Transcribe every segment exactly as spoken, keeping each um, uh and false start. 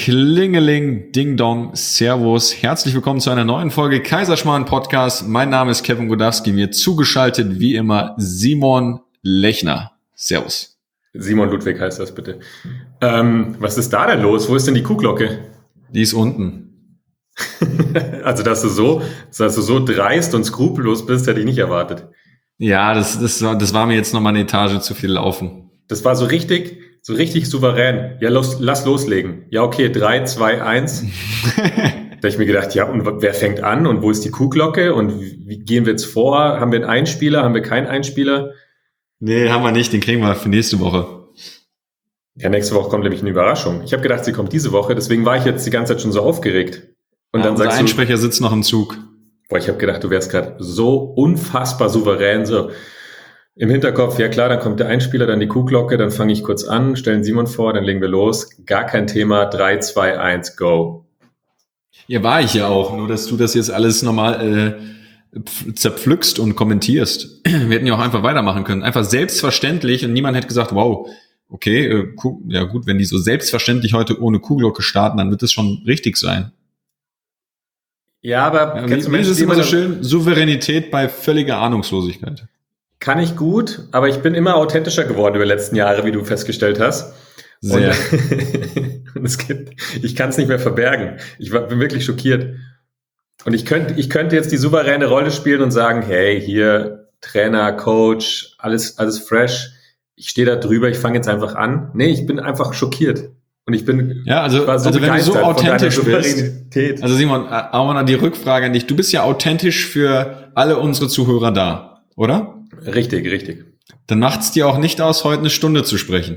Klingeling, Ding Dong, Servus, herzlich willkommen zu einer neuen Folge Kaiserschmarrn Podcast. Mein Name ist Kevin Godowski, mir zugeschaltet wie immer Simon Lechner. Servus. Simon Ludwig heißt das bitte. Ähm, was ist da denn los? Wo ist denn die Kuhglocke? Die ist unten. Also, dass du so, dass du so dreist und skrupellos bist, hätte ich nicht erwartet. Ja, das, das, das war mir jetzt nochmal eine Etage zu viel laufen. Das war so richtig, so richtig souverän. Ja, los, lass loslegen. Ja, okay, drei, zwei, eins. Da habe ich mir gedacht, ja, und wer fängt an und wo ist die Kuhglocke und wie, wie gehen wir jetzt vor? Haben wir einen Einspieler, haben wir keinen Einspieler? Nee, haben wir nicht, den kriegen wir für nächste Woche. Ja, nächste Woche kommt nämlich eine Überraschung. Ich habe gedacht, sie kommt diese Woche, deswegen war ich jetzt die ganze Zeit schon so aufgeregt. Und ja, dann unser sagst Einsprecher du, sitzt noch im Zug. Boah, ich habe gedacht, du wärst gerade so unfassbar souverän, so im Hinterkopf, ja klar, dann kommt der Einspieler, dann die Kuhglocke, dann fange ich kurz an, stellen Simon vor, dann legen wir los. Gar kein Thema, drei, zwei, eins, go. Ja, war ich ja auch, nur dass du das jetzt alles nochmal äh, zerpflückst und kommentierst. Wir hätten ja auch einfach weitermachen können. Einfach selbstverständlich und niemand hätte gesagt, wow, okay, äh, Kuh, ja gut, wenn die so selbstverständlich heute ohne Kuhglocke starten, dann wird es schon richtig sein. Ja, aber ja, wie, wie ist es immer so schön? Souveränität bei völliger Ahnungslosigkeit. Kann ich gut, aber ich bin immer authentischer geworden über die letzten Jahre, wie du festgestellt hast. Sehr. Und, und es gibt, ich kann es nicht mehr verbergen. Ich war, bin wirklich schockiert. Und ich könnte, ich könnte jetzt die souveräne Rolle spielen und sagen, hey, hier Trainer, Coach, alles, alles fresh. Ich stehe da drüber, ich fange jetzt einfach an. Nee, ich bin einfach schockiert. Und ich bin, ja, also, ich war so also wenn du so authentisch bist. Also Simon, auch noch die Rückfrage an dich. Du bist ja authentisch für alle unsere Zuhörer da, oder? Richtig, richtig. Dann macht's dir auch nicht aus, heute eine Stunde zu sprechen.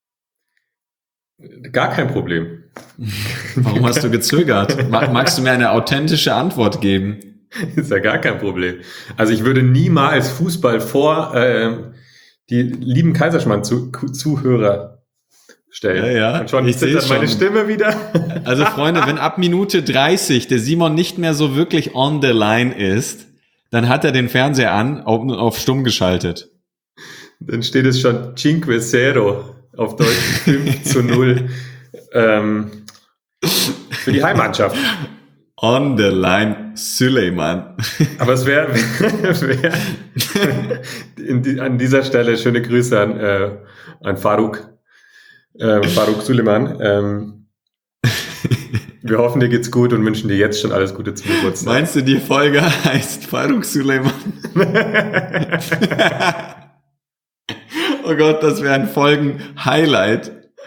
Gar kein Problem. Warum hast du gezögert? Magst du mir eine authentische Antwort geben? Ist ja gar kein Problem. Also ich würde niemals Fußball vor äh, die lieben Kaiserschmarrn-Zuhörer stellen. Ja, ja. Und schon ich zittert meine schon. Stimme wieder. Also Freunde, wenn ab Minute dreißig der Simon nicht mehr so wirklich on the line ist, dann hat er den Fernseher an, auf, auf stumm geschaltet. Dann steht es schon Cinque Zero, auf Deutsch fünf zu null ähm, für die Heimmannschaft. On the line, Süleyman. Aber es wäre wär, die, an dieser Stelle schöne Grüße an, äh, an Faruk, äh, Faruk Süleyman. Ähm, Wir hoffen, dir geht's gut und wünschen dir jetzt schon alles Gute zum Geburtstag. Meinst du, die Folge heißt Faruk Süleyman? Oh Gott, das wäre ein Folgen-Highlight.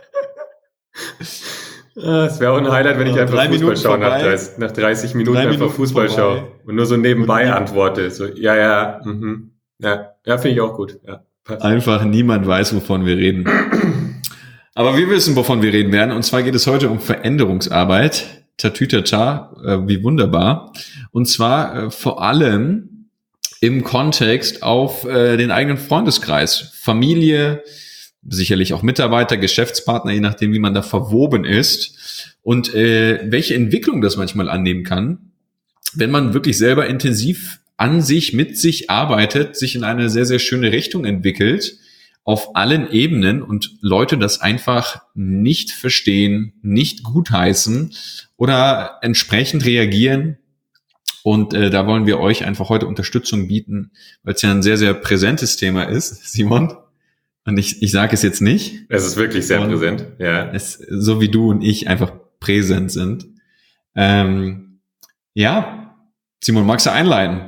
Es wäre auch ein Highlight, wenn ich einfach Drei Fußball schaue nach, nach dreißig Minuten Drei einfach Minuten Fußball vorbei. schaue und nur so nebenbei antworte. So, ja, ja, mhm. ja, ja, finde ich auch gut. Ja, passt. Einfach niemand weiß, wovon wir reden. Aber wir wissen, wovon wir reden werden. Und zwar geht es heute um Veränderungsarbeit. Tatütata, äh, wie wunderbar. Und zwar äh, vor allem im Kontext auf äh, den eigenen Freundeskreis. Familie, sicherlich auch Mitarbeiter, Geschäftspartner, je nachdem, wie man da verwoben ist. Und äh, welche Entwicklung das manchmal annehmen kann, wenn man wirklich selber intensiv an sich, mit sich arbeitet, sich in eine sehr, sehr schöne Richtung entwickelt, auf allen Ebenen und Leute das einfach nicht verstehen, nicht gutheißen oder entsprechend reagieren. Und äh, da wollen wir euch einfach heute Unterstützung bieten, weil es ja ein sehr, sehr präsentes Thema ist, Simon. Und ich, ich sage es jetzt nicht. Es ist wirklich sehr und präsent, ja. Es, so wie du und ich einfach präsent sind. Ähm, ja, Simon, magst du einleiten?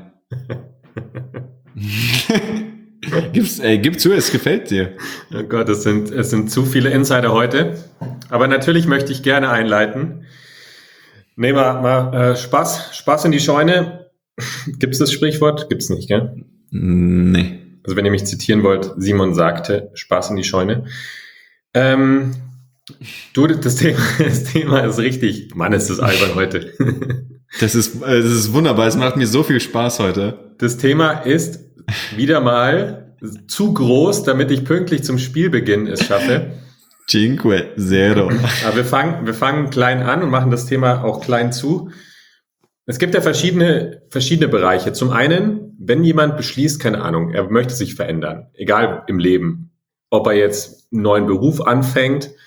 Gib's, ey, gib zu, es gefällt dir. Oh Gott, es sind, es sind zu viele Insider heute. Aber natürlich möchte ich gerne einleiten. Nehmen wir mal äh, Spaß, Spaß in die Scheune. Gibt es das Sprichwort? Gibt's nicht, gell? Nee. Also wenn ihr mich zitieren wollt, Simon sagte, Spaß in die Scheune. Ähm, du, das Thema, das Thema ist richtig. Mann, ist das albern heute. Das ist, das ist wunderbar. Es macht mir so viel Spaß heute. Das Thema ist wieder mal zu groß, damit ich pünktlich zum Spielbeginn es schaffe. Cinque Zero. Aber wir fangen, wir fangen klein an und machen das Thema auch klein zu. Es gibt ja verschiedene, verschiedene Bereiche. Zum einen, wenn jemand beschließt, keine Ahnung, er möchte sich verändern, egal im Leben, ob er jetzt einen neuen Beruf anfängt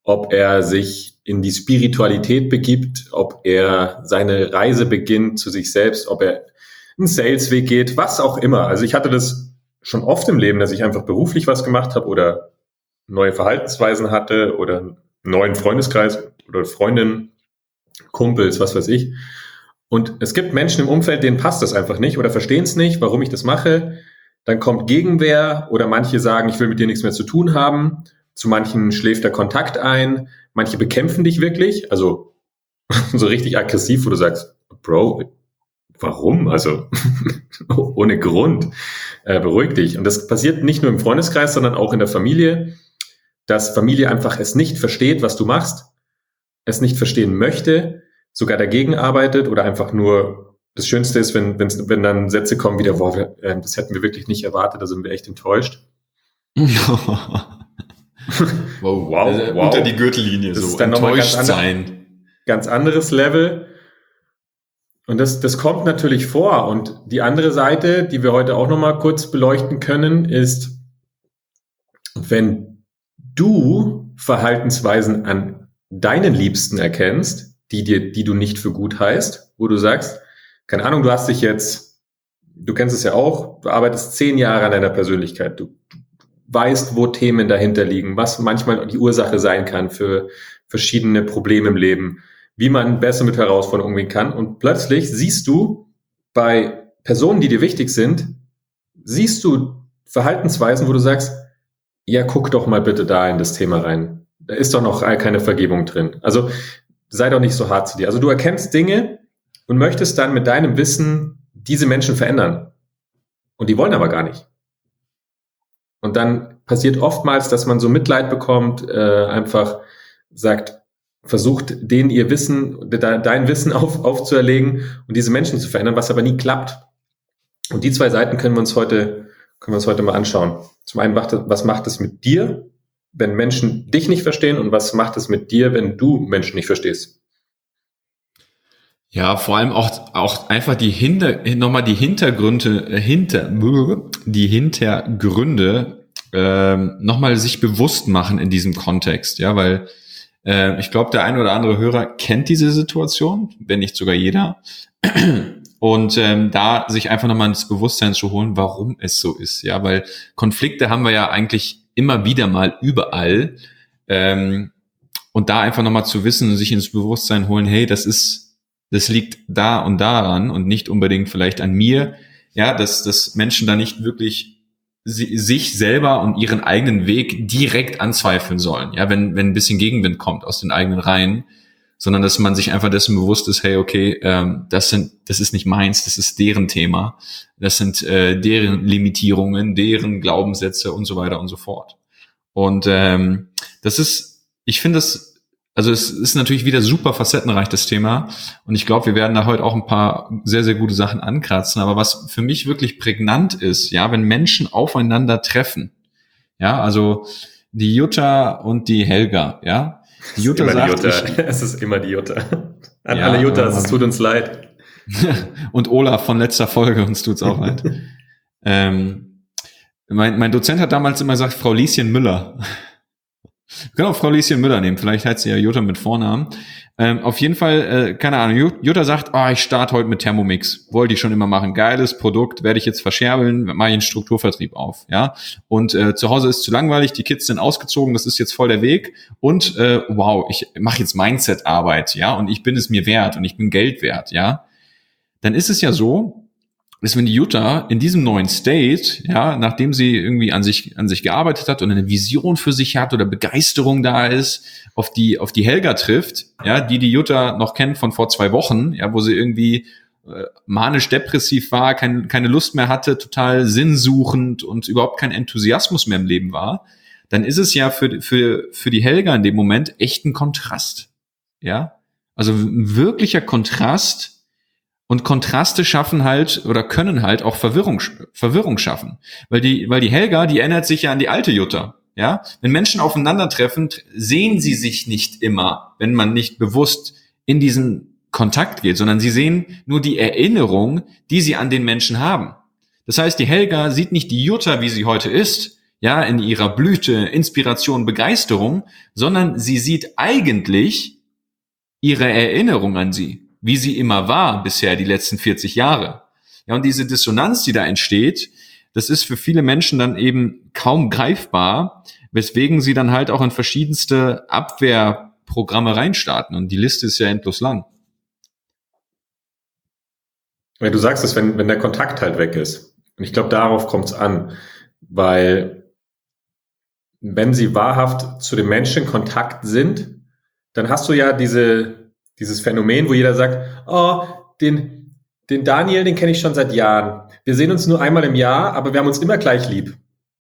ob er sich in die Spiritualität begibt, ob er seine Reise beginnt zu sich selbst, ob er einen Salesweg geht, was auch immer. Also ich hatte das schon oft im Leben, dass ich einfach beruflich was gemacht habe oder neue Verhaltensweisen hatte oder einen neuen Freundeskreis oder Freundinnen, Kumpels, was weiß ich. Und es gibt Menschen im Umfeld, denen passt das einfach nicht oder verstehen es nicht, warum ich das mache. Dann kommt Gegenwehr oder manche sagen, ich will mit dir nichts mehr zu tun haben. Zu manchen schläft der Kontakt ein. Manche bekämpfen dich wirklich, also so richtig aggressiv, wo du sagst, Bro, warum? Also ohne Grund. Äh, beruhig dich. Und das passiert nicht nur im Freundeskreis, sondern auch in der Familie, dass Familie einfach es nicht versteht, was du machst, es nicht verstehen möchte, sogar dagegen arbeitet oder einfach nur. Das Schönste ist, wenn, wenn, wenn dann Sätze kommen wie der, wow, wir, äh, das hätten wir wirklich nicht erwartet, da sind wir echt enttäuscht. wow, wow, also wow. Unter die Gürtellinie, das so ist dann enttäuscht ganz sein. Andere, ganz anderes Level. Und das, das kommt natürlich vor. Und die andere Seite, die wir heute auch nochmal kurz beleuchten können, ist, wenn du Verhaltensweisen an deinen Liebsten erkennst, die dir, die du nicht für gut heißt, wo du sagst, keine Ahnung, du hast dich jetzt, du kennst es ja auch, du arbeitest zehn Jahre an deiner Persönlichkeit, du, du weißt, wo Themen dahinter liegen, was manchmal die Ursache sein kann für verschiedene Probleme im Leben, wie man besser mit Herausforderungen umgehen kann und plötzlich siehst du bei Personen, die dir wichtig sind, siehst du Verhaltensweisen, wo du sagst, ja, guck doch mal bitte da in das Thema rein, da ist doch noch keine Vergebung drin, also sei doch nicht so hart zu dir, also du erkennst Dinge, und möchtest dann mit deinem Wissen diese Menschen verändern. Und die wollen aber gar nicht. Und dann passiert oftmals, dass man so Mitleid bekommt, äh, einfach sagt, versucht denen ihr Wissen, de, dein Wissen auf, aufzuerlegen und diese Menschen zu verändern, was aber nie klappt. Und die zwei Seiten können wir uns heute, können wir uns heute mal anschauen. Zum einen, was macht es mit dir, wenn Menschen dich nicht verstehen und was macht es mit dir, wenn du Menschen nicht verstehst? Ja, vor allem auch, auch einfach die Hinter, nochmal die Hintergründe, äh, hinter, die Hintergründe, äh, nochmal sich bewusst machen in diesem Kontext, ja, weil, äh, ich glaube, der ein oder andere Hörer kennt diese Situation, wenn nicht sogar jeder, und, ähm, da sich einfach nochmal ins Bewusstsein zu holen, warum es so ist, ja, weil Konflikte haben wir ja eigentlich immer wieder mal überall, ähm, und da einfach nochmal zu wissen und sich ins Bewusstsein holen, hey, das ist, das liegt da und daran und nicht unbedingt vielleicht an mir, ja, dass, dass Menschen da nicht wirklich si- sich selber und ihren eigenen Weg direkt anzweifeln sollen, ja, wenn, wenn ein bisschen Gegenwind kommt aus den eigenen Reihen, sondern dass man sich einfach dessen bewusst ist, hey, okay, ähm, das sind, das ist nicht meins, das ist deren Thema, das sind äh, deren Limitierungen, deren Glaubenssätze und so weiter und so fort. Und ähm, das ist, ich finde das, also es ist natürlich wieder super facettenreich, das Thema. Und ich glaube, wir werden da heute auch ein paar sehr, sehr gute Sachen ankratzen. Aber was für mich wirklich prägnant ist, ja, wenn Menschen aufeinander treffen, ja, also die Jutta und die Helga, ja. Die Jutta sagt, die Jutta. Ich, es ist immer die Jutta. An ja, alle Juttas, ähm, es tut uns leid. und Olaf von letzter Folge, uns tut's auch leid. ähm, mein, mein Dozent hat damals immer gesagt, Frau Lieschen Müller. Wir können auch Frau Lieschen Müller nehmen, vielleicht heißt sie ja Jutta mit Vornamen. Ähm, auf jeden Fall, äh, keine Ahnung, Jutta sagt, oh, ich starte heute mit Thermomix. Wollte ich schon immer machen. Geiles Produkt, werde ich jetzt verscherbeln, mache ich einen Strukturvertrieb auf. Ja. Und äh, zu Hause ist zu langweilig, die Kids sind ausgezogen, das ist jetzt voll der Weg. Und äh, wow, ich mache jetzt Mindset-Arbeit, ja, und ich bin es mir wert und ich bin Geld wert, ja. Dann ist es ja so, dass wenn die Jutta in diesem neuen State, ja, nachdem sie irgendwie an sich, an sich gearbeitet hat und eine Vision für sich hat oder Begeisterung da ist, auf die, auf die Helga trifft, ja, die die Jutta noch kennt von vor zwei Wochen, ja, wo sie irgendwie äh, manisch-depressiv war, kein, keine Lust mehr hatte, total sinnsuchend und überhaupt kein Enthusiasmus mehr im Leben war, dann ist es ja für, für, für die Helga in dem Moment echt ein Kontrast, ja. Also ein wirklicher Kontrast. Und Kontraste schaffen halt oder können halt auch Verwirrung, Verwirrung schaffen. Weil die, weil die Helga, die erinnert sich ja an die alte Jutta. Ja? Wenn Menschen aufeinandertreffen, sehen sie sich nicht immer, wenn man nicht bewusst in diesen Kontakt geht, sondern sie sehen nur die Erinnerung, die sie an den Menschen haben. Das heißt, die Helga sieht nicht die Jutta, wie sie heute ist. ja, in ihrer Blüte, Inspiration, Begeisterung, sondern sie sieht eigentlich ihre Erinnerung an sie, wie sie immer war bisher die letzten vierzig Jahre. Ja, und diese Dissonanz, die da entsteht, das ist für viele Menschen dann eben kaum greifbar, weswegen sie dann halt auch in verschiedenste Abwehrprogramme reinstarten. Und die Liste ist ja endlos lang. Ja, du sagst es, wenn, wenn der Kontakt halt weg ist. Und ich glaube, darauf kommt es an, weil wenn sie wahrhaft zu dem Menschen in Kontakt sind, dann hast du ja diese, dieses Phänomen, wo jeder sagt, oh, den, den Daniel, den kenne ich schon seit Jahren. Wir sehen uns nur einmal im Jahr, aber wir haben uns immer gleich lieb.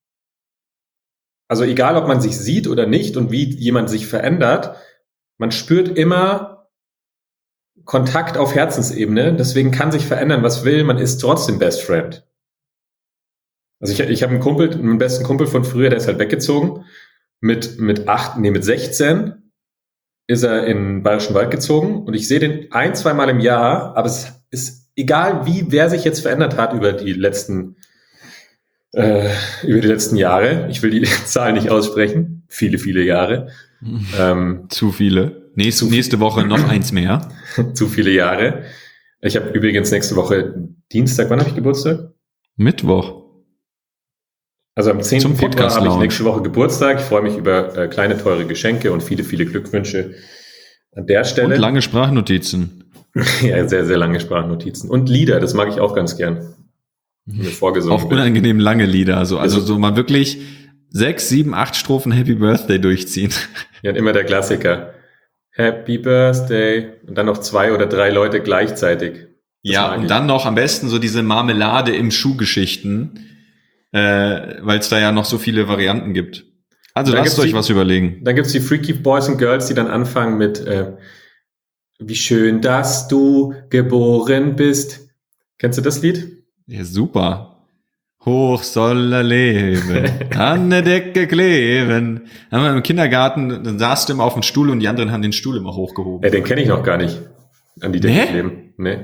Also egal, ob man sich sieht oder nicht und wie jemand sich verändert, man spürt immer Kontakt auf Herzensebene, deswegen kann sich verändern, was will, man ist trotzdem Best Friend. Also ich, ich habe einen Kumpel, meinen besten Kumpel von früher, der ist halt weggezogen. Mit, mit acht, nee, mit sechzehn ist er in den Bayerischen Wald gezogen und ich sehe den ein, zwei Mal im Jahr, aber es ist egal, wie, wer sich jetzt verändert hat über die letzten, äh, über die letzten Jahre. Ich will die Zahl nicht aussprechen. Viele, viele Jahre. ähm, Zu viele. Nächste, nächste Woche noch eins mehr. Zu viele Jahre. Ich habe übrigens nächste Woche Dienstag, wann habe ich Geburtstag? Mittwoch. Also am zehnten Februar habe ich nächste Woche Geburtstag. Ich freue mich über äh, kleine, teure Geschenke und viele, viele Glückwünsche an der Stelle. Und lange Sprachnotizen. Ja, sehr, sehr lange Sprachnotizen. Und Lieder, das mag ich auch ganz gern. Mir vorgesungen. Auch unangenehm lange Lieder. Also, also so mal wirklich sechs, sieben, acht Strophen Happy Birthday durchziehen. Ja, und immer der Klassiker. Happy Birthday. Und dann noch zwei oder drei Leute gleichzeitig. Das ja, und ich. Dann noch am besten so diese Marmelade im Schuhgeschichten. Äh, weil es da ja noch so viele Varianten gibt. Also lasst euch die, was überlegen. Dann gibt's die Freaky Boys and Girls, die dann anfangen mit äh, wie schön, dass du geboren bist. Kennst du das Lied? Ja, super. Hoch soll er leben, an der Decke kleben. Haben wir im Kindergarten, dann saßt du immer auf dem Stuhl und die anderen haben den Stuhl immer hochgehoben. Ja, den kenne ich noch gar nicht. An die Decke nee? kleben. Nee.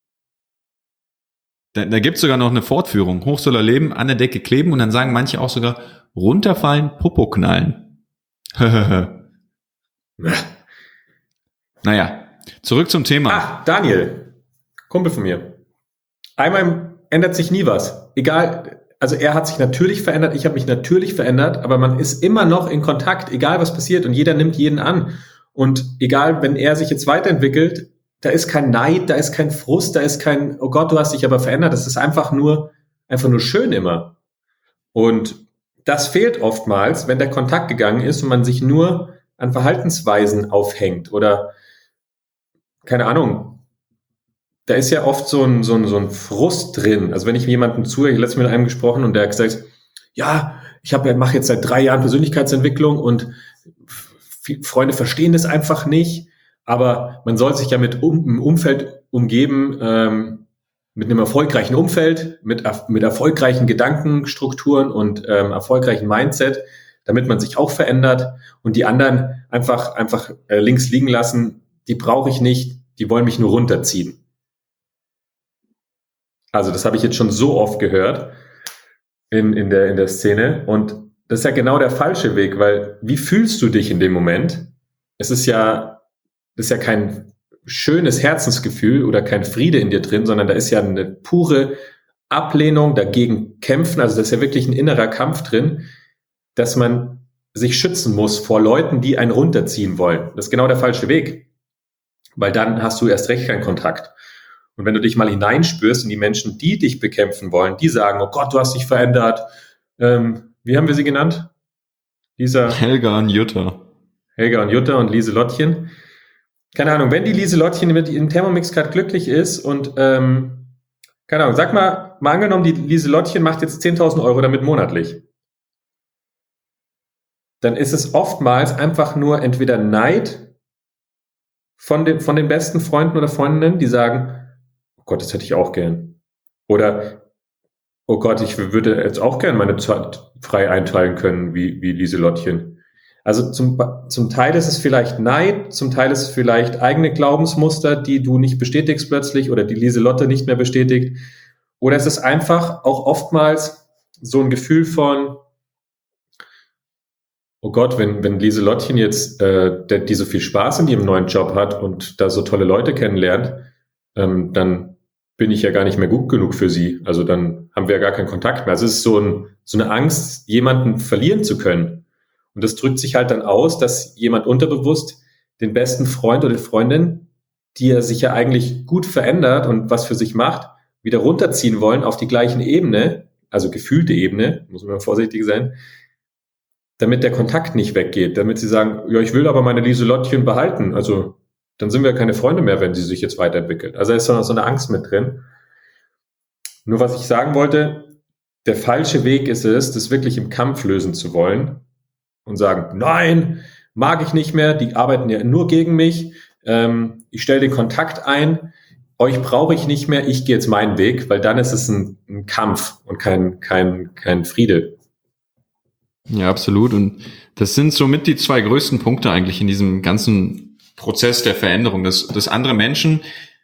Da, da gibt's sogar noch eine Fortführung. Hoch soll er leben, an der Decke kleben und dann sagen manche auch sogar runterfallen, Popo knallen. Naja, zurück zum Thema. Ach, Daniel, Kumpel von mir. Einmal ändert sich nie was. Egal, also er hat sich natürlich verändert, ich habe mich natürlich verändert, aber man ist immer noch in Kontakt, egal was passiert und jeder nimmt jeden an. Und egal, wenn er sich jetzt weiterentwickelt, da ist kein Neid, da ist kein Frust, da ist kein, oh Gott, du hast dich aber verändert. Das ist einfach nur, einfach nur schön immer. Und das fehlt oftmals, wenn der Kontakt gegangen ist und man sich nur an Verhaltensweisen aufhängt oder, keine Ahnung, da ist ja oft so ein, so ein, so ein Frust drin. Also wenn ich jemandem zuhöre, ich habe letztens mit einem gesprochen und der hat gesagt, ja, ich habe, mache jetzt seit drei Jahren Persönlichkeitsentwicklung und Freunde verstehen das einfach nicht. Aber man soll sich ja mit um, einem Umfeld umgeben, ähm, mit einem erfolgreichen Umfeld, mit, mit erfolgreichen Gedankenstrukturen und ähm, erfolgreichen Mindset, damit man sich auch verändert und die anderen einfach einfach äh, links liegen lassen, die brauche ich nicht, die wollen mich nur runterziehen. Also das habe ich jetzt schon so oft gehört in, in, der, in der Szene und das ist ja genau der falsche Weg, weil wie fühlst du dich in dem Moment? Es ist ja Das ist ja kein schönes Herzensgefühl oder kein Friede in dir drin, sondern da ist ja eine pure Ablehnung, dagegen kämpfen. Also da ist ja wirklich ein innerer Kampf drin, dass man sich schützen muss vor Leuten, die einen runterziehen wollen. Das ist genau der falsche Weg, weil dann hast du erst recht keinen Kontakt. Und wenn du dich mal hineinspürst in die Menschen, die dich bekämpfen wollen, die sagen, oh Gott, du hast dich verändert. Ähm, wie haben wir sie genannt? Lisa, Helga und Jutta. Helga und Jutta und Lieselottchen. Keine Ahnung, wenn die Lieselottchen mit ihrem Thermomix gerade glücklich ist und, ähm, keine Ahnung, sag mal, mal angenommen, die Lieselottchen macht jetzt zehntausend Euro damit monatlich. Dann ist es oftmals einfach nur entweder Neid von den, von den besten Freunden oder Freundinnen, die sagen, oh Gott, das hätte ich auch gern. Oder, oh Gott, ich würde jetzt auch gern meine Zeit frei einteilen können, wie, wie Lieselottchen. Also zum, zum Teil ist es vielleicht Neid, zum Teil ist es vielleicht eigene Glaubensmuster, die du nicht bestätigst plötzlich oder die Lieselotte nicht mehr bestätigt. Oder es ist einfach auch oftmals so ein Gefühl von, oh Gott, wenn, wenn Lieselottchen jetzt, äh, der, die so viel Spaß in ihrem neuen Job hat und da so tolle Leute kennenlernt, ähm, dann bin ich ja gar nicht mehr gut genug für sie. Also dann haben wir ja gar keinen Kontakt mehr. Also es ist so, ein, so eine Angst, jemanden verlieren zu können. Und das drückt sich halt dann aus, dass jemand unterbewusst den besten Freund oder die Freundin, die er sich ja eigentlich gut verändert und was für sich macht, wieder runterziehen wollen auf die gleichen Ebene, also gefühlte Ebene, muss man vorsichtig sein, damit der Kontakt nicht weggeht, damit sie sagen, ja, ich will aber meine Lieselottchen behalten. Also dann sind wir keine Freunde mehr, wenn sie sich jetzt weiterentwickelt. Also da ist so eine Angst mit drin. Nur was ich sagen wollte, der falsche Weg ist es, das wirklich im Kampf lösen zu wollen und sagen, nein, mag ich nicht mehr, die arbeiten ja nur gegen mich, ähm, ich stelle den Kontakt ein, euch brauche ich nicht mehr, ich gehe jetzt meinen Weg, weil dann ist es ein, ein Kampf und kein, kein, kein Friede. Ja, absolut. Und das sind somit die zwei größten Punkte eigentlich in diesem ganzen Prozess der Veränderung, dass, dass andere Menschen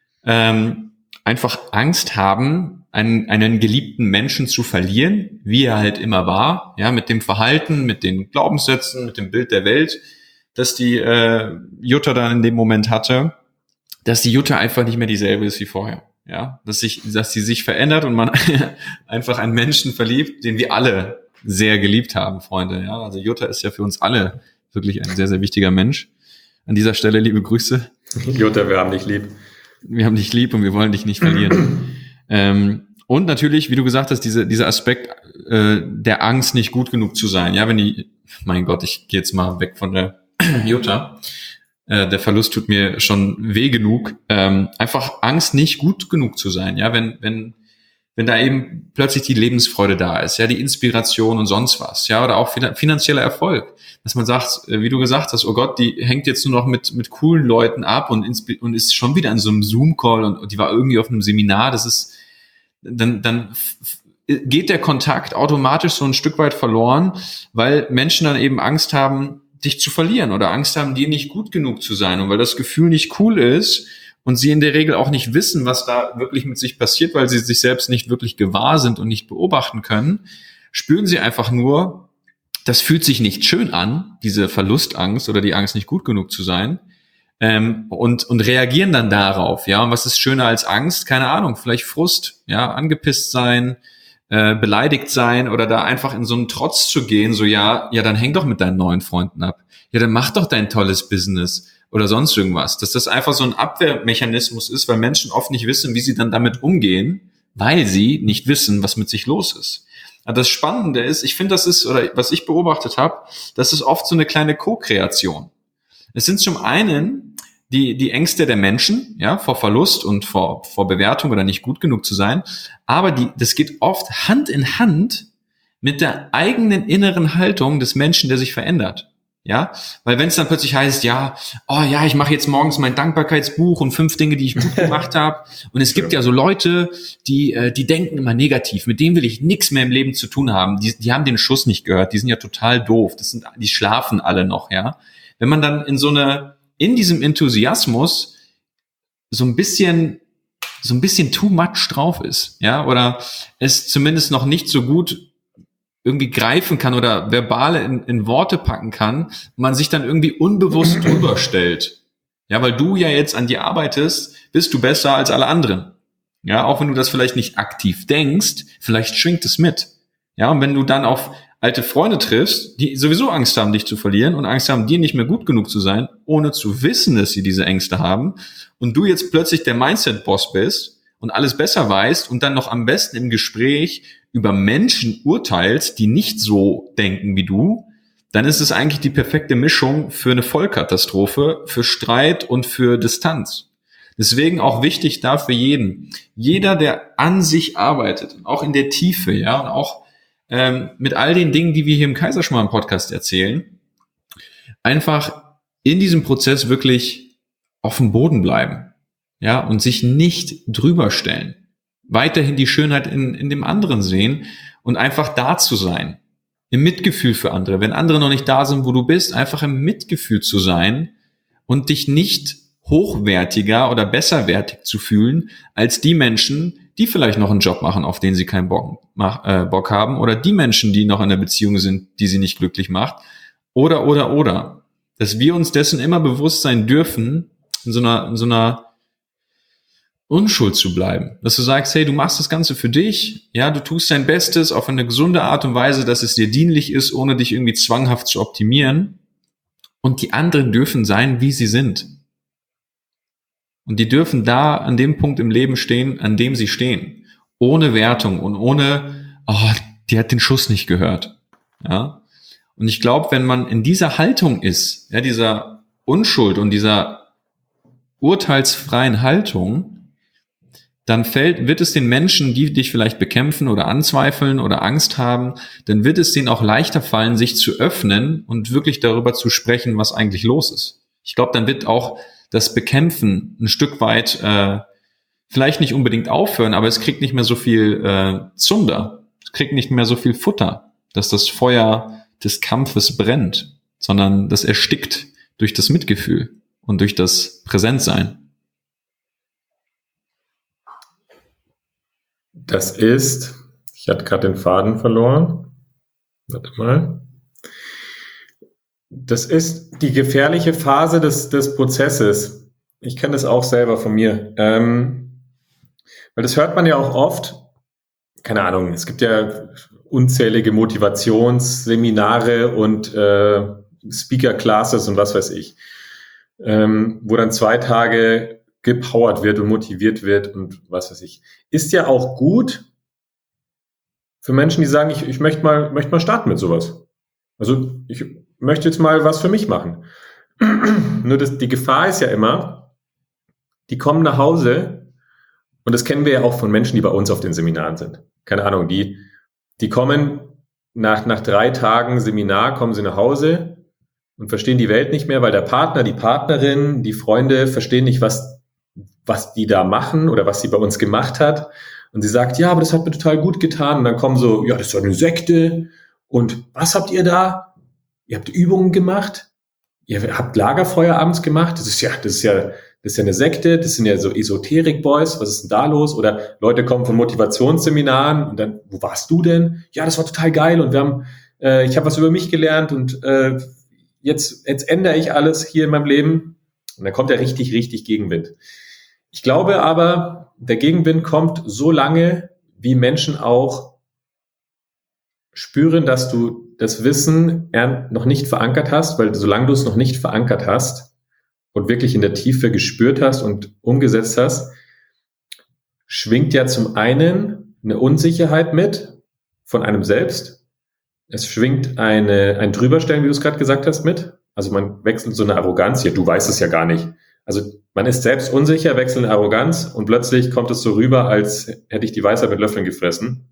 ähm, einfach Angst haben, einen, einen geliebten Menschen zu verlieren, wie er halt immer war, ja, mit dem Verhalten, mit den Glaubenssätzen, mit dem Bild der Welt, dass die äh, Jutta dann in dem Moment hatte, dass die Jutta einfach nicht mehr dieselbe ist wie vorher, ja, dass sich, dass sie sich verändert und man einfach einen Menschen verliebt, den wir alle sehr geliebt haben, Freunde, ja, also Jutta ist ja für uns alle wirklich ein sehr, sehr wichtiger Mensch. An dieser Stelle liebe Grüße. Jutta, wir haben dich lieb. Wir haben dich lieb und wir wollen dich nicht verlieren. ähm, und natürlich, wie du gesagt hast, diese, dieser Aspekt äh, der Angst, nicht gut genug zu sein. Ja, wenn die, mein Gott, ich gehe jetzt mal weg von der Jutta. Äh, der Verlust tut mir schon weh genug. Ähm, einfach Angst, nicht gut genug zu sein. Ja, wenn, wenn, wenn da eben plötzlich die Lebensfreude da ist, ja, die Inspiration und sonst was, ja, oder auch finanzieller Erfolg. Dass man sagt, wie du gesagt hast, oh Gott, die hängt jetzt nur noch mit mit coolen Leuten ab und, insp- und ist schon wieder in so einem Zoom-Call und, und die war irgendwie auf einem Seminar. Das ist, dann, dann f- geht der Kontakt automatisch so ein Stück weit verloren, weil Menschen dann eben Angst haben, dich zu verlieren oder Angst haben, dir nicht gut genug zu sein. Und weil das Gefühl nicht cool ist und sie in der Regel auch nicht wissen, was da wirklich mit sich passiert, weil sie sich selbst nicht wirklich gewahr sind und nicht beobachten können, spüren sie einfach nur, das fühlt sich nicht schön an, diese Verlustangst oder die Angst, nicht gut genug zu sein, ähm, und und reagieren dann darauf. Ja, und was ist schöner als Angst? Keine Ahnung, vielleicht Frust, ja, angepisst sein, äh, beleidigt sein oder da einfach in so einen Trotz zu gehen, so ja, ja, dann häng doch mit deinen neuen Freunden ab. Ja, dann mach doch dein tolles Business oder sonst irgendwas. Dass das einfach so ein Abwehrmechanismus ist, weil Menschen oft nicht wissen, wie sie dann damit umgehen, weil sie nicht wissen, was mit sich los ist. Aber das Spannende ist, ich finde, das ist, oder was ich beobachtet habe, das ist oft so eine kleine Co-Kreation. Es sind zum einen die, die Ängste der Menschen, ja, vor Verlust und vor, vor Bewertung oder nicht gut genug zu sein. Aber die, das geht oft Hand in Hand mit der eigenen inneren Haltung des Menschen, der sich verändert. Ja, weil wenn es dann plötzlich heißt, ja, oh ja, ich mache jetzt morgens mein Dankbarkeitsbuch und fünf Dinge, die ich gut gemacht habe. Und es gibt ja so Leute, die äh, die denken immer negativ. Mit denen will ich nichts mehr im Leben zu tun haben. Die, die haben den Schuss nicht gehört. Die sind ja total doof. Das sind, die schlafen alle noch. Ja, wenn man dann in so eine in diesem Enthusiasmus so ein bisschen so ein bisschen too much drauf ist, ja, oder es zumindest noch nicht so gut irgendwie greifen kann oder verbale in, in Worte packen kann, man sich dann irgendwie unbewusst drüber stellt. Ja, weil du ja jetzt an dir arbeitest, bist du besser als alle anderen. Ja, auch wenn du das vielleicht nicht aktiv denkst, vielleicht schwingt es mit. Ja, und wenn du dann auf alte Freunde triffst, die sowieso Angst haben, dich zu verlieren und Angst haben, dir nicht mehr gut genug zu sein, ohne zu wissen, dass sie diese Ängste haben, und du jetzt plötzlich der Mindset-Boss bist und alles besser weißt und dann noch am besten im Gespräch über Menschen urteilst, die nicht so denken wie du, dann ist es eigentlich die perfekte Mischung für eine Vollkatastrophe, für Streit und für Distanz. Deswegen auch wichtig da für jeden. Jeder, der an sich arbeitet, auch in der Tiefe, ja, und auch ähm, mit all den Dingen, die wir hier im Kaiserschmarrn-Podcast erzählen, einfach in diesem Prozess wirklich auf dem Boden bleiben, ja, und sich nicht drüber stellen. Weiterhin die Schönheit in, in dem anderen sehen und einfach da zu sein. Im Mitgefühl für andere. Wenn andere noch nicht da sind, wo du bist, einfach im Mitgefühl zu sein und dich nicht hochwertiger oder besserwertig zu fühlen als die Menschen, die vielleicht noch einen Job machen, auf den sie keinen Bock, mach, äh, Bock haben, oder die Menschen, die noch in einer Beziehung sind, die sie nicht glücklich macht, Oder, oder, oder. Dass wir uns dessen immer bewusst sein dürfen, in so einer, in so einer Unschuld zu bleiben. Dass du sagst, hey, du machst das Ganze für dich, ja, du tust dein Bestes auf eine gesunde Art und Weise, dass es dir dienlich ist, ohne dich irgendwie zwanghaft zu optimieren. Und die anderen dürfen sein, wie sie sind. Und die dürfen da an dem Punkt im Leben stehen, an dem sie stehen. Ohne Wertung und ohne, oh, die hat den Schuss nicht gehört. Ja. Und ich glaube, wenn man in dieser Haltung ist, ja, dieser Unschuld und dieser urteilsfreien Haltung, dann fällt, wird es den Menschen, die dich vielleicht bekämpfen oder anzweifeln oder Angst haben, dann wird es denen auch leichter fallen, sich zu öffnen und wirklich darüber zu sprechen, was eigentlich los ist. Ich glaube, dann wird auch das Bekämpfen ein Stück weit äh, vielleicht nicht unbedingt aufhören, aber es kriegt nicht mehr so viel äh, Zunder, es kriegt nicht mehr so viel Futter, dass das Feuer des Kampfes brennt, sondern das erstickt durch das Mitgefühl und durch das Präsentsein. Das ist, ich hatte gerade den Faden verloren. Warte mal. Das ist die gefährliche Phase des, des Prozesses. Ich kenne das auch selber von mir. Ähm, weil das hört man ja auch oft. Keine Ahnung, es gibt ja unzählige Motivationsseminare und äh, Speaker-Classes und was weiß ich, ähm, wo dann zwei Tage gepowert wird und motiviert wird und was weiß ich. Ist ja auch gut für Menschen, die sagen, ich, ich möchte mal, möchte mal starten mit sowas. Also ich möchte jetzt mal was für mich machen. Nur das, die Gefahr ist ja immer, die kommen nach Hause und das kennen wir ja auch von Menschen, die bei uns auf den Seminaren sind. Keine Ahnung, die, die kommen nach, nach drei Tagen Seminar, kommen sie nach Hause und verstehen die Welt nicht mehr, weil der Partner, die Partnerin, die Freunde verstehen nicht, was was die da machen oder was sie bei uns gemacht hat. Und sie sagt, ja, aber das hat mir total gut getan. Und dann kommen so, ja, das ist ja eine Sekte. Und was habt ihr da? Ihr habt Übungen gemacht. Ihr habt Lagerfeuer abends gemacht. Das ist ja, das ist ja, das ist ja eine Sekte. Das sind ja so Esoterik-Boys. Was ist denn da los? Oder Leute kommen von Motivationsseminaren und dann, wo warst du denn? Ja, das war total geil. Und wir haben, äh, ich habe was über mich gelernt und äh, jetzt, jetzt ändere ich alles hier in meinem Leben. Und dann kommt ja richtig, richtig Gegenwind. Ich glaube aber, der Gegenwind kommt so lange, wie Menschen auch spüren, dass du das Wissen noch nicht verankert hast, weil solange du es noch nicht verankert hast und wirklich in der Tiefe gespürt hast und umgesetzt hast, schwingt ja zum einen eine Unsicherheit mit von einem selbst. Es schwingt eine, ein Drüberstellen, wie du es gerade gesagt hast, mit. Also man wechselt so eine Arroganz. Ja, du weißt es ja gar nicht. Also man ist selbst unsicher, wechselt in Arroganz und plötzlich kommt es so rüber, als hätte ich die Weisheit mit Löffeln gefressen.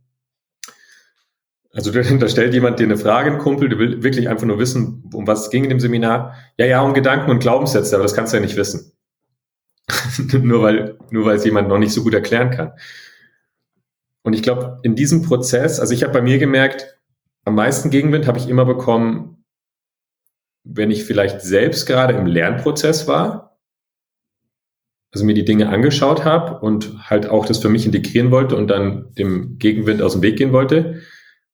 Also da stellt jemand dir eine Frage, ein Kumpel, der will wirklich einfach nur wissen, um was es ging in dem Seminar. Ja, ja, um Gedanken und Glaubenssätze, aber das kannst du ja nicht wissen. nur weil nur weil es jemand noch nicht so gut erklären kann. Und ich glaube, in diesem Prozess, also ich habe bei mir gemerkt, am meisten Gegenwind habe ich immer bekommen, wenn ich vielleicht selbst gerade im Lernprozess war, also mir die Dinge angeschaut habe und halt auch das für mich integrieren wollte und dann dem Gegenwind aus dem Weg gehen wollte.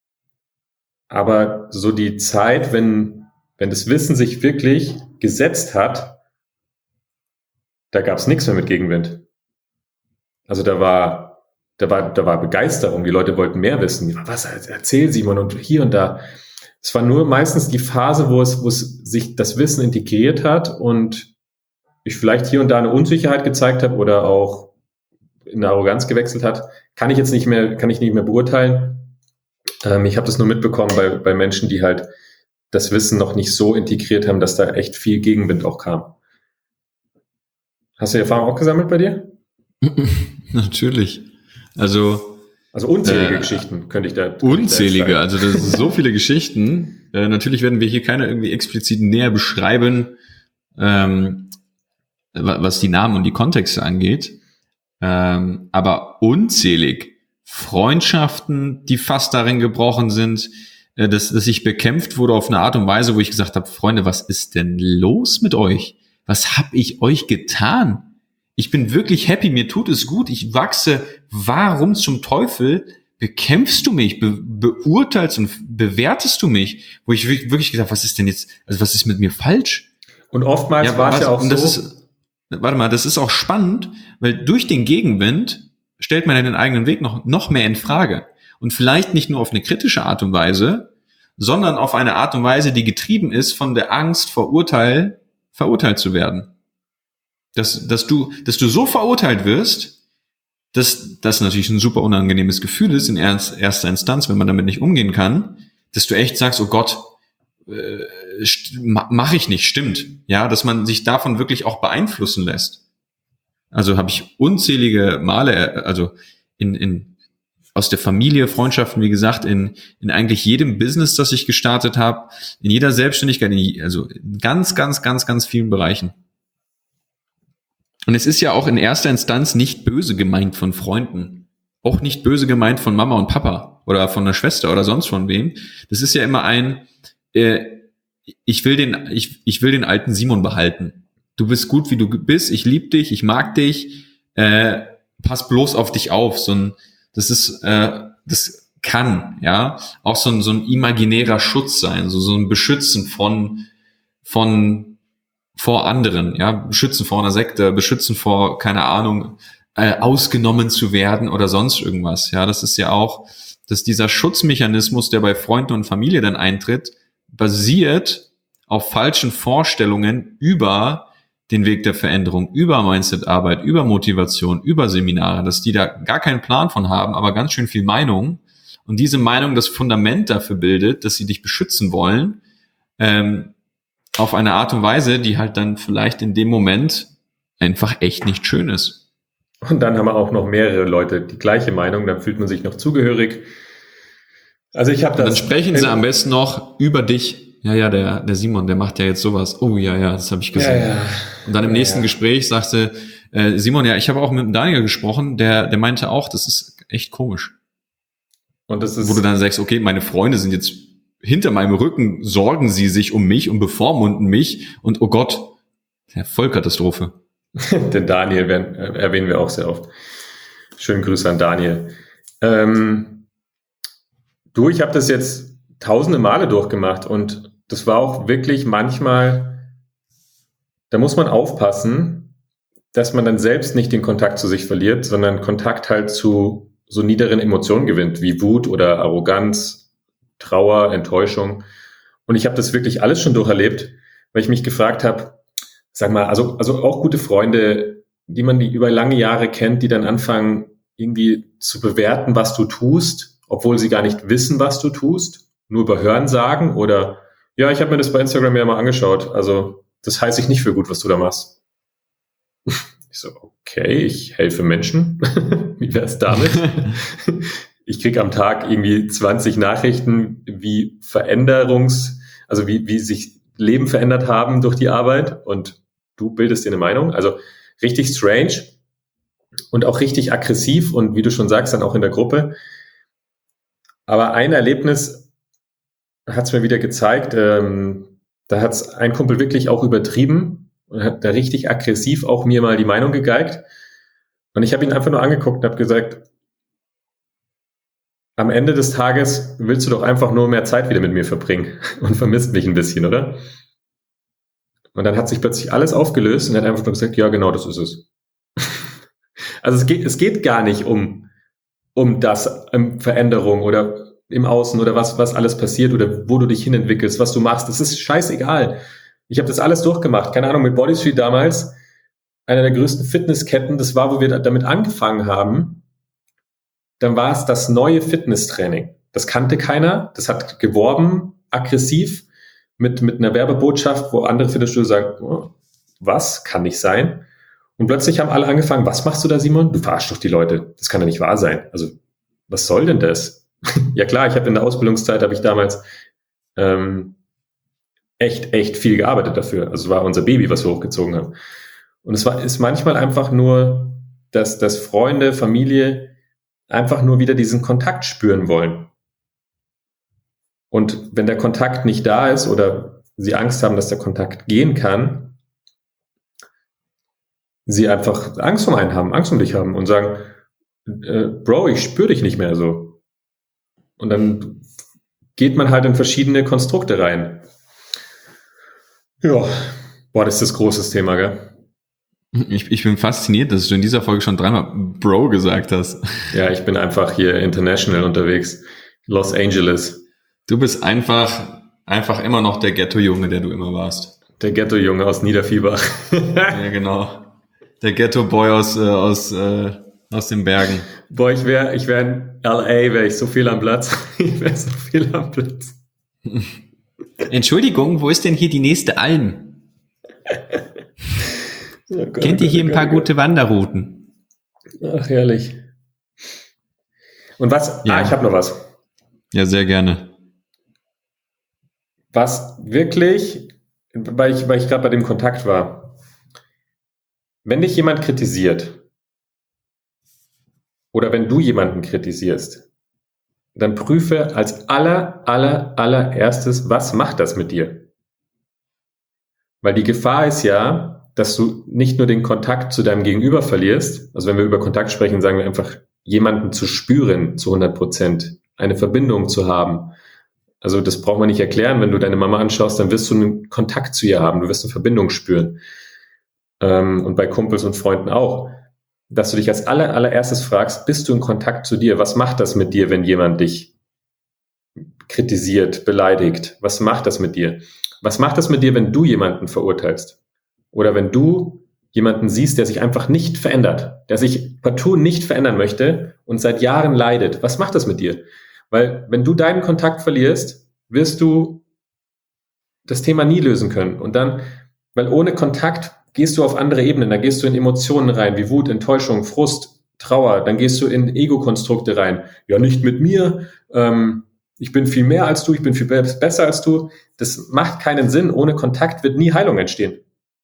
Aber so die Zeit, wenn, wenn das Wissen sich wirklich gesetzt hat, da gab es nichts mehr mit Gegenwind. Also da war, da war, da war Begeisterung. Die Leute wollten mehr wissen. Was, erzähl Simon und hier und da. Es war nur meistens die Phase, wo es, wo es sich das Wissen integriert hat und ich vielleicht hier und da eine Unsicherheit gezeigt habe oder auch in eine Arroganz gewechselt hat, kann ich jetzt nicht mehr, kann ich nicht mehr beurteilen. Ähm, ich habe das nur mitbekommen bei, bei Menschen, die halt das Wissen noch nicht so integriert haben, dass da echt viel Gegenwind auch kam. Hast du die Erfahrung auch gesammelt bei dir? Natürlich. Also Also unzählige äh, Geschichten könnte ich da. Unzählige, ich da also das sind so viele Geschichten. Äh, natürlich werden wir hier keine irgendwie explizit näher beschreiben, ähm, was die Namen und die Kontexte angeht, ähm, aber unzählig Freundschaften, die fast darin gebrochen sind, äh, dass, dass ich bekämpft wurde auf eine Art und Weise, wo ich gesagt habe, Freunde, was ist denn los mit euch? Was habe ich euch getan? Ich bin wirklich happy, mir tut es gut, ich wachse. Warum zum Teufel bekämpfst du mich, be, beurteilst und bewertest du mich, wo ich wirklich gesagt, was ist denn jetzt, also was ist mit mir falsch? Und oftmals ja, war es ja auch und das so. Ist, warte mal, das ist auch spannend, weil durch den Gegenwind stellt man ja den eigenen Weg noch, noch mehr in Frage. Und vielleicht nicht nur auf eine kritische Art und Weise, sondern auf eine Art und Weise, die getrieben ist von der Angst, vor Urteil, verurteilt zu werden. Dass, dass du, dass du so verurteilt wirst, dass das natürlich ein super unangenehmes Gefühl ist in erster Instanz, wenn man damit nicht umgehen kann, dass du echt sagst, oh Gott, äh, mache ich nicht, stimmt. Ja, dass man sich davon wirklich auch beeinflussen lässt. Also habe ich unzählige Male, also in, in aus der Familie, Freundschaften, wie gesagt, in, in eigentlich jedem Business, das ich gestartet habe, in jeder Selbstständigkeit, in, also in ganz, ganz, ganz, ganz vielen Bereichen. Und es ist ja auch in erster Instanz nicht böse gemeint von Freunden, auch nicht böse gemeint von Mama und Papa oder von einer Schwester oder sonst von wem. Das ist ja immer ein, äh, ich will den, ich, ich will den alten Simon behalten. Du bist gut, wie du bist, ich liebe dich, ich mag dich, äh, pass bloß auf dich auf, so ein Das ist, äh, das kann, ja, auch so ein, so ein imaginärer Schutz sein, so, so ein Beschützen von, von, vor anderen, ja, beschützen vor einer Sekte, beschützen vor, keine Ahnung, äh, ausgenommen zu werden oder sonst irgendwas, ja, das ist ja auch, dass dieser Schutzmechanismus, der bei Freunden und Familie dann eintritt, basiert auf falschen Vorstellungen über den Weg der Veränderung, über Mindset-Arbeit, über Motivation, über Seminare, dass die da gar keinen Plan von haben, aber ganz schön viel Meinung und diese Meinung das Fundament dafür bildet, dass sie dich beschützen wollen, ähm, auf eine Art und Weise, die halt dann vielleicht in dem Moment einfach echt nicht schön ist. Und dann haben wir auch noch mehrere Leute die gleiche Meinung, dann fühlt man sich noch zugehörig. Also ich habe das. Und dann sprechen sie am besten noch über dich. Ja, ja, der, der Simon, der macht ja jetzt sowas. Oh ja, ja, das habe ich gesehen. Ja, ja. Und dann im ja, nächsten ja. Gespräch sagte äh, Simon, ja, ich habe auch mit dem Daniel gesprochen, der, der meinte auch, das ist echt komisch. Und das ist, wo du dann sagst, okay, meine Freunde sind jetzt hinter meinem Rücken, sorgen sie sich um mich und bevormunden mich und oh Gott, ja, Vollkatastrophe. Den Daniel werden, äh, erwähnen wir auch sehr oft. Schönen Grüße an Daniel. Ähm, du, ich habe das jetzt tausende Male durchgemacht und das war auch wirklich manchmal, da muss man aufpassen, dass man dann selbst nicht den Kontakt zu sich verliert, sondern Kontakt halt zu so niederen Emotionen gewinnt, wie Wut oder Arroganz, Trauer, Enttäuschung. Und ich habe das wirklich alles schon durcherlebt, weil ich mich gefragt habe, sag mal, also, also auch gute Freunde, die man die über lange Jahre kennt, die dann anfangen, irgendwie zu bewerten, was du tust, obwohl sie gar nicht wissen, was du tust, nur über Hören sagen oder, ja, ich habe mir das bei Instagram ja mal angeschaut, also das heißt ich nicht für gut, was du da machst. Ich so, okay, ich helfe Menschen. Wie wär's damit? Ich krieg am Tag irgendwie zwanzig Nachrichten, wie Veränderungs, also wie, wie sich Leben verändert haben durch die Arbeit und du bildest dir eine Meinung. Also richtig strange und auch richtig aggressiv und wie du schon sagst, dann auch in der Gruppe. Aber ein Erlebnis hat es mir wieder gezeigt, ähm, da hat es ein Kumpel wirklich auch übertrieben und hat da richtig aggressiv auch mir mal die Meinung gegeigt. Und ich habe ihn einfach nur angeguckt und habe gesagt, am Ende des Tages willst du doch einfach nur mehr Zeit wieder mit mir verbringen und vermisst mich ein bisschen, oder? Und dann hat sich plötzlich alles aufgelöst und er hat einfach nur gesagt, ja, genau, das ist es. Also es geht, es geht gar nicht um, um das, um Veränderung oder im Außen oder was, was alles passiert oder wo du dich hinentwickelst, was du machst. Das ist scheißegal. Ich habe das alles durchgemacht. Keine Ahnung, mit Bodystreet damals, einer der größten Fitnessketten, das war, wo wir damit angefangen haben. Dann war es das neue Fitnesstraining. Das kannte keiner. Das hat geworben, aggressiv, mit, mit einer Werbebotschaft, wo andere Fitnessstudios sagen, oh, was? Kann nicht sein. Und plötzlich haben alle angefangen, was machst du da, Simon? Du verarschst doch die Leute. Das kann ja nicht wahr sein. Also, was soll denn das? Ja klar, ich habe in der Ausbildungszeit, habe ich damals ähm, echt, echt viel gearbeitet dafür. Also es war unser Baby, was wir hochgezogen haben. Und es war, ist manchmal einfach nur, dass, dass Freunde, Familie einfach nur wieder diesen Kontakt spüren wollen. Und wenn der Kontakt nicht da ist oder sie Angst haben, dass der Kontakt gehen kann, sie einfach Angst um einen haben, Angst um dich haben und sagen, äh, Bro, ich spüre dich nicht mehr so. Und dann geht man halt in verschiedene Konstrukte rein. Ja, boah, das ist das großes Thema, gell? Ich, ich bin fasziniert, dass du in dieser Folge schon dreimal Bro gesagt hast. Ja, ich bin einfach hier international unterwegs. Los Angeles. Du bist einfach, einfach immer noch der Ghetto-Junge, der du immer warst. Der Ghetto-Junge aus Niederviehbach. Ja, genau. Der Ghetto-Boy aus, äh, aus, äh, aus den Bergen. Boah, ich wäre, ich wäre in L A, wäre ich so viel am Platz. Ich wäre so viel am Platz. Entschuldigung, wo ist denn hier die nächste Alm? Oh Gott, Kennt ihr hier ein paar Gott, gute Wanderrouten? Ach, herrlich. Und was? Ja. Ah, ich habe noch was. Ja, sehr gerne. Was wirklich, weil ich, weil ich gerade bei dem Kontakt war, wenn dich jemand kritisiert oder wenn du jemanden kritisierst, dann prüfe als aller, aller, allererstes, was macht das mit dir? Weil die Gefahr ist ja, dass du nicht nur den Kontakt zu deinem Gegenüber verlierst, also wenn wir über Kontakt sprechen, sagen wir einfach, jemanden zu spüren zu hundert Prozent, eine Verbindung zu haben. Also das braucht man nicht erklären, wenn du deine Mama anschaust, dann wirst du einen Kontakt zu ihr haben, du wirst eine Verbindung spüren. Ähm, und bei Kumpels und Freunden auch. Dass du dich als aller, allererstes fragst, bist du in Kontakt zu dir? Was macht das mit dir, wenn jemand dich kritisiert, beleidigt? Was macht das mit dir? Was macht das mit dir, wenn du jemanden verurteilst? Oder wenn du jemanden siehst, der sich einfach nicht verändert, der sich partout nicht verändern möchte und seit Jahren leidet? Was macht das mit dir? Weil wenn du deinen Kontakt verlierst, wirst du das Thema nie lösen können. Und dann, weil ohne Kontakt gehst du auf andere Ebenen, da gehst du in Emotionen rein, wie Wut, Enttäuschung, Frust, Trauer, dann gehst du in Ego-Konstrukte rein. Ja, nicht mit mir, ähm, ich bin viel mehr als du, ich bin viel besser als du. Das macht keinen Sinn. Ohne Kontakt wird nie Heilung entstehen.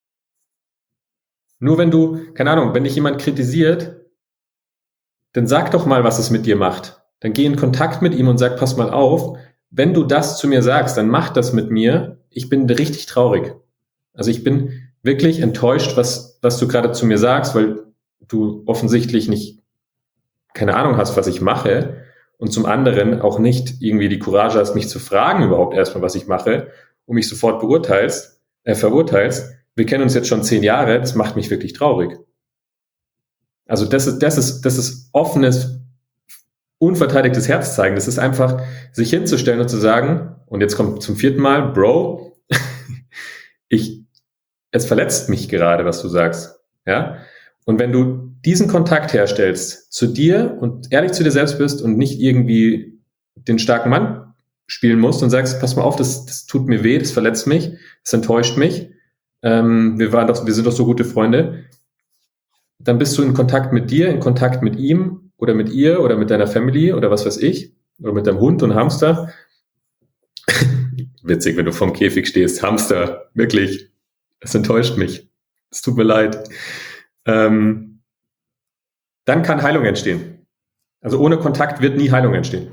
Nur wenn du, keine Ahnung, wenn dich jemand kritisiert, dann sag doch mal, was es mit dir macht. Dann geh in Kontakt mit ihm und sag, pass mal auf, wenn du das zu mir sagst, dann mach das mit mir. Ich bin richtig traurig. Also ich bin wirklich enttäuscht, was, was du gerade zu mir sagst, weil du offensichtlich nicht, keine Ahnung hast, was ich mache. Und zum anderen auch nicht irgendwie die Courage hast, mich zu fragen überhaupt erstmal, was ich mache, und mich sofort beurteilst, äh, verurteilst. Wir kennen uns jetzt schon zehn Jahre, das macht mich wirklich traurig. Also das ist, das ist, das ist offenes, unverteidigtes Herz zeigen. Das ist einfach, sich hinzustellen und zu sagen, und jetzt kommt zum vierten Mal, Bro, ich, es verletzt mich gerade, was du sagst, ja? Und wenn du diesen Kontakt herstellst zu dir und ehrlich zu dir selbst bist und nicht irgendwie den starken Mann spielen musst und sagst, pass mal auf, das, das tut mir weh, das verletzt mich, das enttäuscht mich, ähm, wir waren doch, wir sind doch so gute Freunde, dann bist du in Kontakt mit dir, in Kontakt mit ihm oder mit ihr oder mit deiner Family oder was weiß ich, oder mit deinem Hund und Hamster. Witzig, wenn du vorm Käfig stehst, Hamster, wirklich, es enttäuscht mich, es tut mir leid. Ähm, dann kann Heilung entstehen. Also ohne Kontakt wird nie Heilung entstehen.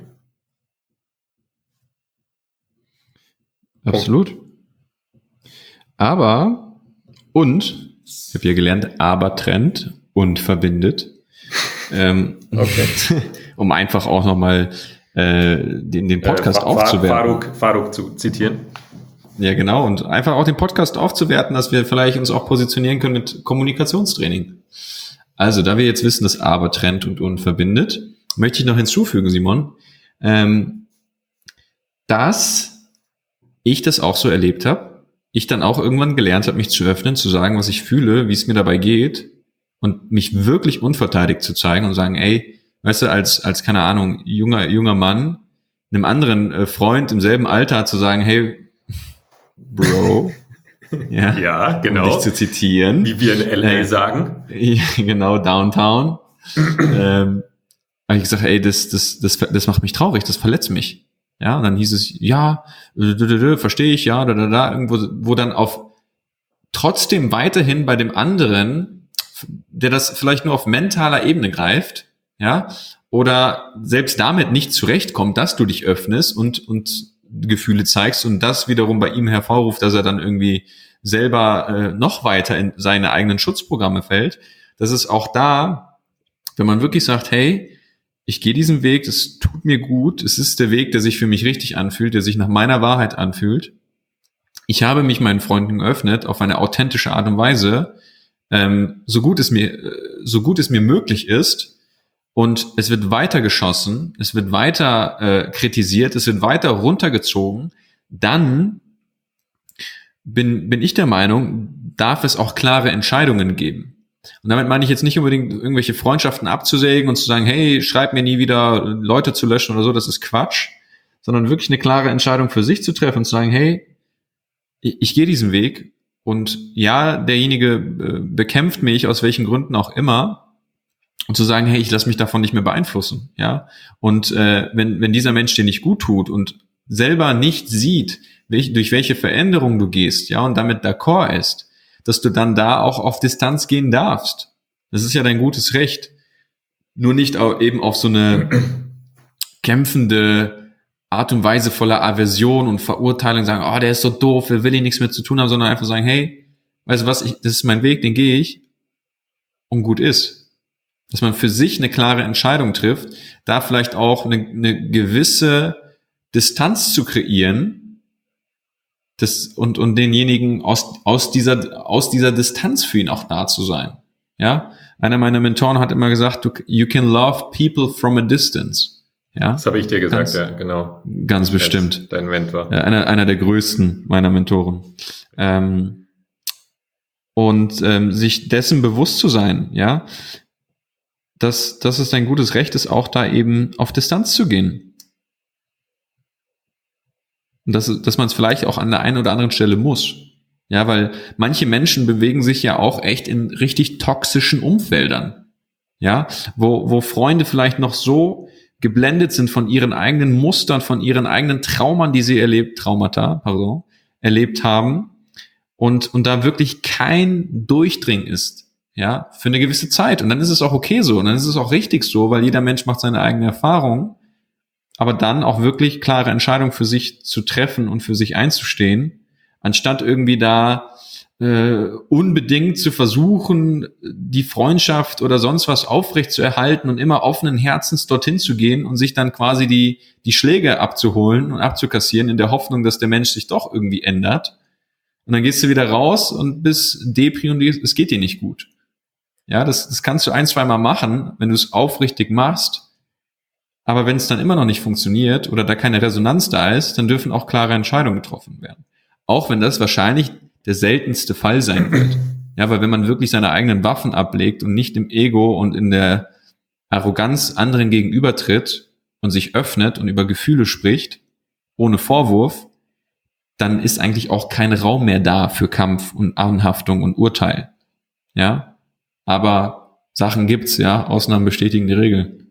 Absolut. Aber, und, ich habe hier gelernt, aber trennt und verbindet. Ähm, okay. Um einfach auch nochmal äh, den, den Podcast äh, aufzuwerten. Faruk, Faruk zu zitieren. Ja, genau. Und einfach auch den Podcast aufzuwerten, dass wir vielleicht uns auch positionieren können mit Kommunikationstraining. Also, da wir jetzt wissen, dass aber trennt und und verbindet, möchte ich noch hinzufügen, Simon, ähm, dass ich das auch so erlebt habe. Ich dann auch irgendwann gelernt habe, mich zu öffnen, zu sagen, was ich fühle, wie es mir dabei geht und mich wirklich unverteidigt zu zeigen und sagen, ey, weißt du, als, als keine Ahnung, junger, junger Mann, einem anderen äh, Freund im selben Alter zu sagen, hey, Bro, ja, ja, genau. Um dich zu zitieren. Wie wir in L A äh, sagen. Genau, Downtown. ähm, habe ich gesagt, ey, das, das, das, das macht mich traurig, das verletzt mich. Ja, und dann hieß es, ja, verstehe ich, ja, da, da, da, irgendwo, wo dann auf trotzdem weiterhin bei dem anderen, der das vielleicht nur auf mentaler Ebene greift, ja, oder selbst damit nicht zurechtkommt, dass du dich öffnest und, und Gefühle zeigst und das wiederum bei ihm hervorruft, dass er dann irgendwie selber äh, noch weiter in seine eigenen Schutzprogramme fällt. Das ist auch da, wenn man wirklich sagt, hey, ich gehe diesen Weg, es tut mir gut, es ist der Weg, der sich für mich richtig anfühlt, der sich nach meiner Wahrheit anfühlt. Ich habe mich meinen Freunden geöffnet auf eine authentische Art und Weise, ähm, so gut es mir, so gut es mir möglich ist. Und es wird weiter geschossen, es wird weiter äh, kritisiert, es wird weiter runtergezogen. Dann bin, bin ich der Meinung, darf es auch klare Entscheidungen geben. Und damit meine ich jetzt nicht unbedingt irgendwelche Freundschaften abzusägen und zu sagen, hey, schreib mir nie wieder, Leute zu löschen oder so, das ist Quatsch, sondern wirklich eine klare Entscheidung für sich zu treffen und zu sagen, hey, ich, ich gehe diesen Weg und ja, derjenige äh, bekämpft mich, aus welchen Gründen auch immer, und zu sagen, hey, ich lasse mich davon nicht mehr beeinflussen, ja. Und äh, wenn wenn dieser Mensch dir nicht gut tut und selber nicht sieht, welch, durch welche Veränderung du gehst, ja, und damit d'accord ist, dass du dann da auch auf Distanz gehen darfst. Das ist ja dein gutes Recht. Nur nicht auch eben auf so eine kämpfende Art und Weise voller Aversion und Verurteilung sagen, oh, der ist so doof, der will ich nichts mehr zu tun haben, sondern einfach sagen, hey, weißt du was, ich, das ist mein Weg, den gehe ich und gut ist. Dass man für sich eine klare Entscheidung trifft, da vielleicht auch eine, eine gewisse Distanz zu kreieren, das, und, und denjenigen aus, aus dieser, aus dieser Distanz für ihn auch da zu sein. Ja? Einer meiner Mentoren hat immer gesagt, du, you can love people from a distance. Ja? Das habe ich dir gesagt, ganz, ja, genau. Ganz bestimmt. Dein Mentor. Ja, einer, einer der größten meiner Mentoren. Ähm, und ähm, sich dessen bewusst zu sein, ja, dass, dass es ein gutes Recht ist, auch da eben auf Distanz zu gehen. Und dass, dass man es vielleicht auch an der einen oder anderen Stelle muss. Ja, weil manche Menschen bewegen sich ja auch echt in richtig toxischen Umfeldern. Ja, wo, wo Freunde vielleicht noch so geblendet sind von ihren eigenen Mustern, von ihren eigenen Traumern, die sie erlebt, Traumata, pardon, erlebt haben. Und, und da wirklich kein Durchdringen ist. Ja, für eine gewisse Zeit. Und dann ist es auch okay so. Und dann ist es auch richtig so, weil jeder Mensch macht seine eigene Erfahrung. Aber dann auch wirklich klare Entscheidungen für sich zu treffen und für sich einzustehen, anstatt irgendwie da äh, unbedingt zu versuchen, die Freundschaft oder sonst was aufrecht zu erhalten und immer offenen Herzens dorthin zu gehen und sich dann quasi die, die Schläge abzuholen und abzukassieren in der Hoffnung, dass der Mensch sich doch irgendwie ändert. Und dann gehst du wieder raus und bist Depri und es geht dir nicht gut. Ja, das, das kannst du ein, zwei Mal machen, wenn du es aufrichtig machst. Aber wenn es dann immer noch nicht funktioniert oder da keine Resonanz da ist, dann dürfen auch klare Entscheidungen getroffen werden. Auch wenn das wahrscheinlich der seltenste Fall sein wird. Ja, weil wenn man wirklich seine eigenen Waffen ablegt und nicht im Ego und in der Arroganz anderen gegenübertritt und sich öffnet und über Gefühle spricht, ohne Vorwurf, dann ist eigentlich auch kein Raum mehr da für Kampf und Anhaftung und Urteil. Ja, aber Sachen gibt's, ja, Ausnahmen bestätigen die Regel.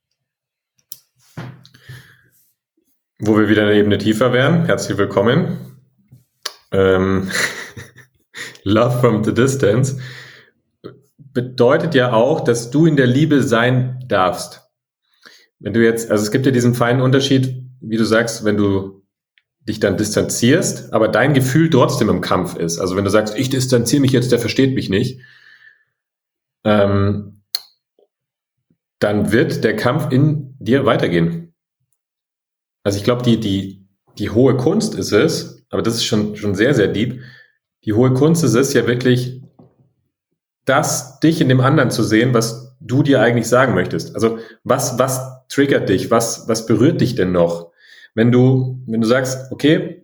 Wo wir wieder eine Ebene tiefer wären, herzlich willkommen. Ähm, Love from the distance bedeutet ja auch, dass du in der Liebe sein darfst. Wenn du jetzt, also es gibt ja diesen feinen Unterschied, wie du sagst, wenn du dich dann distanzierst, aber dein Gefühl trotzdem im Kampf ist. Also wenn du sagst, ich distanziere mich jetzt, der versteht mich nicht, ähm, dann wird der Kampf in dir weitergehen. Also ich glaube, die, die, die hohe Kunst ist es, aber das ist schon, schon sehr, sehr deep, die hohe Kunst ist es ja wirklich, das dich in dem anderen zu sehen, was du dir eigentlich sagen möchtest. Also was, was triggert dich, was, was berührt dich denn noch? Wenn du, wenn du sagst, okay,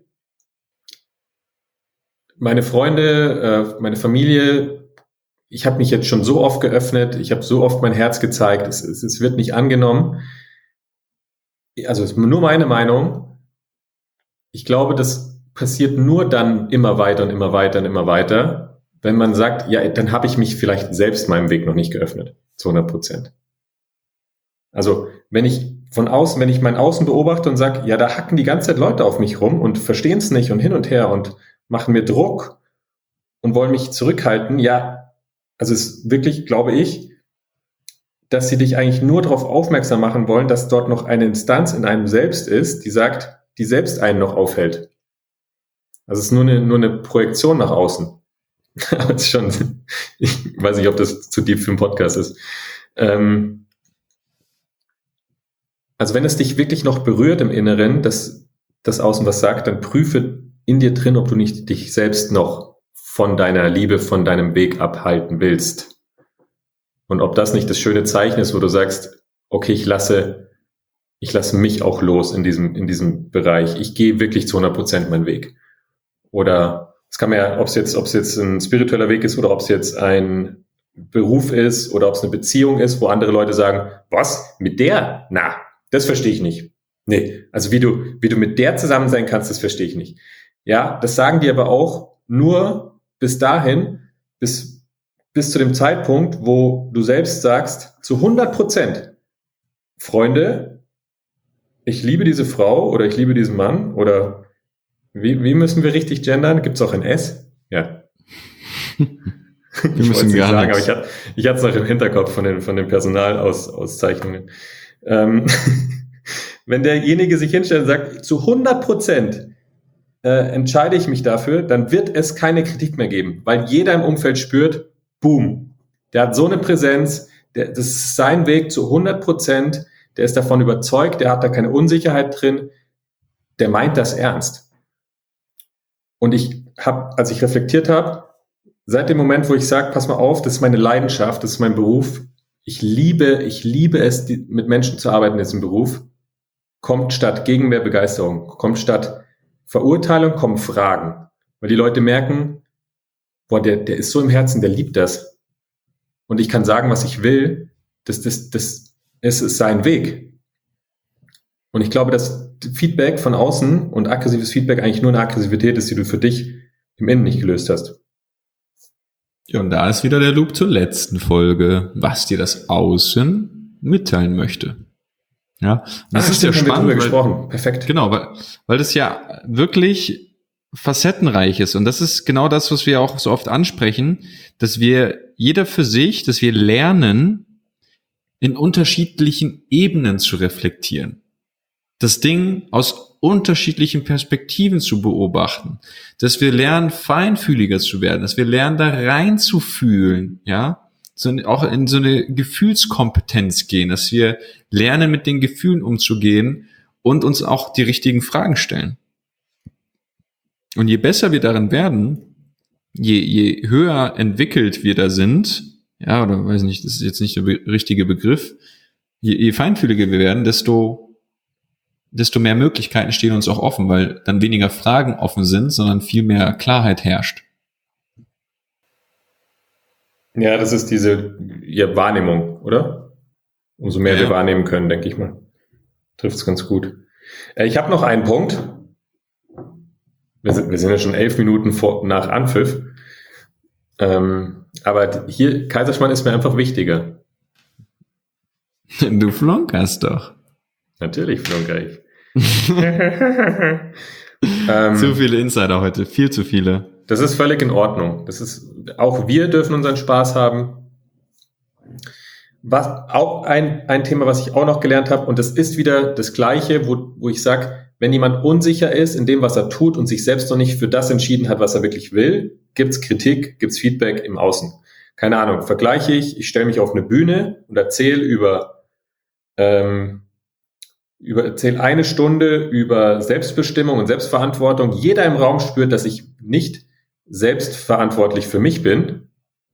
meine Freunde, äh, meine Familie, ich habe mich jetzt schon so oft geöffnet, ich habe so oft mein Herz gezeigt, es, es, es wird nicht angenommen. Also es ist nur meine Meinung. Ich glaube, das passiert nur dann immer weiter und immer weiter und immer weiter, wenn man sagt, ja, dann habe ich mich vielleicht selbst meinem Weg noch nicht geöffnet, zu hundert Prozent. Also wenn ich von außen, wenn ich mein Außen beobachte und sage, ja, da hacken die ganze Zeit Leute auf mich rum und verstehen es nicht und hin und her und machen mir Druck und wollen mich zurückhalten, ja, also es ist wirklich, glaube ich, dass sie dich eigentlich nur darauf aufmerksam machen wollen, dass dort noch eine Instanz in einem selbst ist, die sagt, die selbst einen noch aufhält. Also es ist nur eine, nur eine Projektion nach außen. Aber es ist schon, ich weiß nicht, ob das zu deep für einen Podcast ist. Ähm, also wenn es dich wirklich noch berührt im Inneren, dass das Außen was sagt, dann prüfe in dir drin, ob du nicht dich selbst noch von deiner Liebe, von deinem Weg abhalten willst. Und ob das nicht das schöne Zeichen ist, wo du sagst, okay, ich lasse, ich lasse mich auch los in diesem, in diesem Bereich. Ich gehe wirklich zu hundert Prozent meinen Weg. Oder es kann man ja, ob es jetzt, ob es jetzt ein spiritueller Weg ist oder ob es jetzt ein Beruf ist oder ob es eine Beziehung ist, wo andere Leute sagen, was? Mit der? Na, das verstehe ich nicht. Nee, also wie du, wie du mit der zusammen sein kannst, das verstehe ich nicht. Ja, das sagen die aber auch nur bis dahin, bis, bis zu dem Zeitpunkt, wo du selbst sagst, zu hundert Prozent, Freunde, ich liebe diese Frau oder ich liebe diesen Mann oder wie, wie müssen wir richtig gendern? Gibt es auch ein S? Ja. Wir ich müssen gar sagen, nichts. aber ich hatte ich hatte es noch im Hinterkopf von den, von den Personalauszeichnungen. Ähm, wenn derjenige sich hinstellt und sagt, zu hundert Prozent äh, entscheide ich mich dafür, dann wird es keine Kritik mehr geben, weil jeder im Umfeld spürt, boom, der hat so eine Präsenz, der, das ist sein Weg zu hundert Prozent, der ist davon überzeugt, der hat da keine Unsicherheit drin, der meint das ernst. Und ich habe, als ich reflektiert habe, seit dem Moment, wo ich sage, pass mal auf, das ist meine Leidenschaft, das ist mein Beruf, ich liebe, ich liebe es, die, mit Menschen zu arbeiten in diesem Beruf, kommt statt Gegenwehr Begeisterung, kommt statt Verurteilung, kommen Fragen. Weil die Leute merken, boah, der, der ist so im Herzen, der liebt das. Und ich kann sagen, was ich will, das, das, das ist, ist sein Weg. Und ich glaube, dass Feedback von außen und aggressives Feedback eigentlich nur eine Aggressivität ist, die du für dich im Innen nicht gelöst hast. Ja, und da ist wieder der Loop zur letzten Folge, was dir das Außen mitteilen möchte. Ja, und das ah, ist ja spannend, weil, gesprochen. Perfekt. Genau, weil, weil das ja wirklich facettenreich ist. Und das ist genau das, was wir auch so oft ansprechen, dass wir jeder für sich, dass wir lernen, in unterschiedlichen Ebenen zu reflektieren. Das Ding aus unterschiedlichen Perspektiven zu beobachten, dass wir lernen, feinfühliger zu werden, dass wir lernen, da reinzufühlen, ja, so auch in so eine Gefühlskompetenz gehen, dass wir lernen, mit den Gefühlen umzugehen und uns auch die richtigen Fragen stellen. Und je besser wir darin werden, je, je höher entwickelt wir da sind, ja, oder weiß nicht, das ist jetzt nicht der be- richtige Begriff, je, je feinfühliger wir werden, desto, desto mehr Möglichkeiten stehen uns auch offen, weil dann weniger Fragen offen sind, sondern viel mehr Klarheit herrscht. Ja, das ist diese ja, Wahrnehmung, oder? Umso mehr Ja. wir wahrnehmen können, denke ich mal. Trifft es ganz gut. Äh, ich habe noch einen Punkt. Wir sind, wir sind ja schon elf Minuten vor, nach Anpfiff. Ähm, aber hier, Kaiserschmarrn ist mir einfach wichtiger. Du flunkerst doch. Natürlich flunker ich. ähm, Zu viele Insider heute, viel zu viele. Das ist völlig in Ordnung. Das ist, auch wir dürfen unseren Spaß haben. Was, auch ein, ein Thema, was ich auch noch gelernt habe, und das ist wieder das Gleiche, wo, wo ich sage, wenn jemand unsicher ist in dem, was er tut und sich selbst noch nicht für das entschieden hat, was er wirklich will, gibt's Kritik, gibt's Feedback im Außen. Keine Ahnung, vergleiche ich, ich stelle mich auf eine Bühne und erzähle über, ähm, über erzähle eine Stunde über Selbstbestimmung und Selbstverantwortung. Jeder im Raum spürt, dass ich nicht selbstverantwortlich für mich bin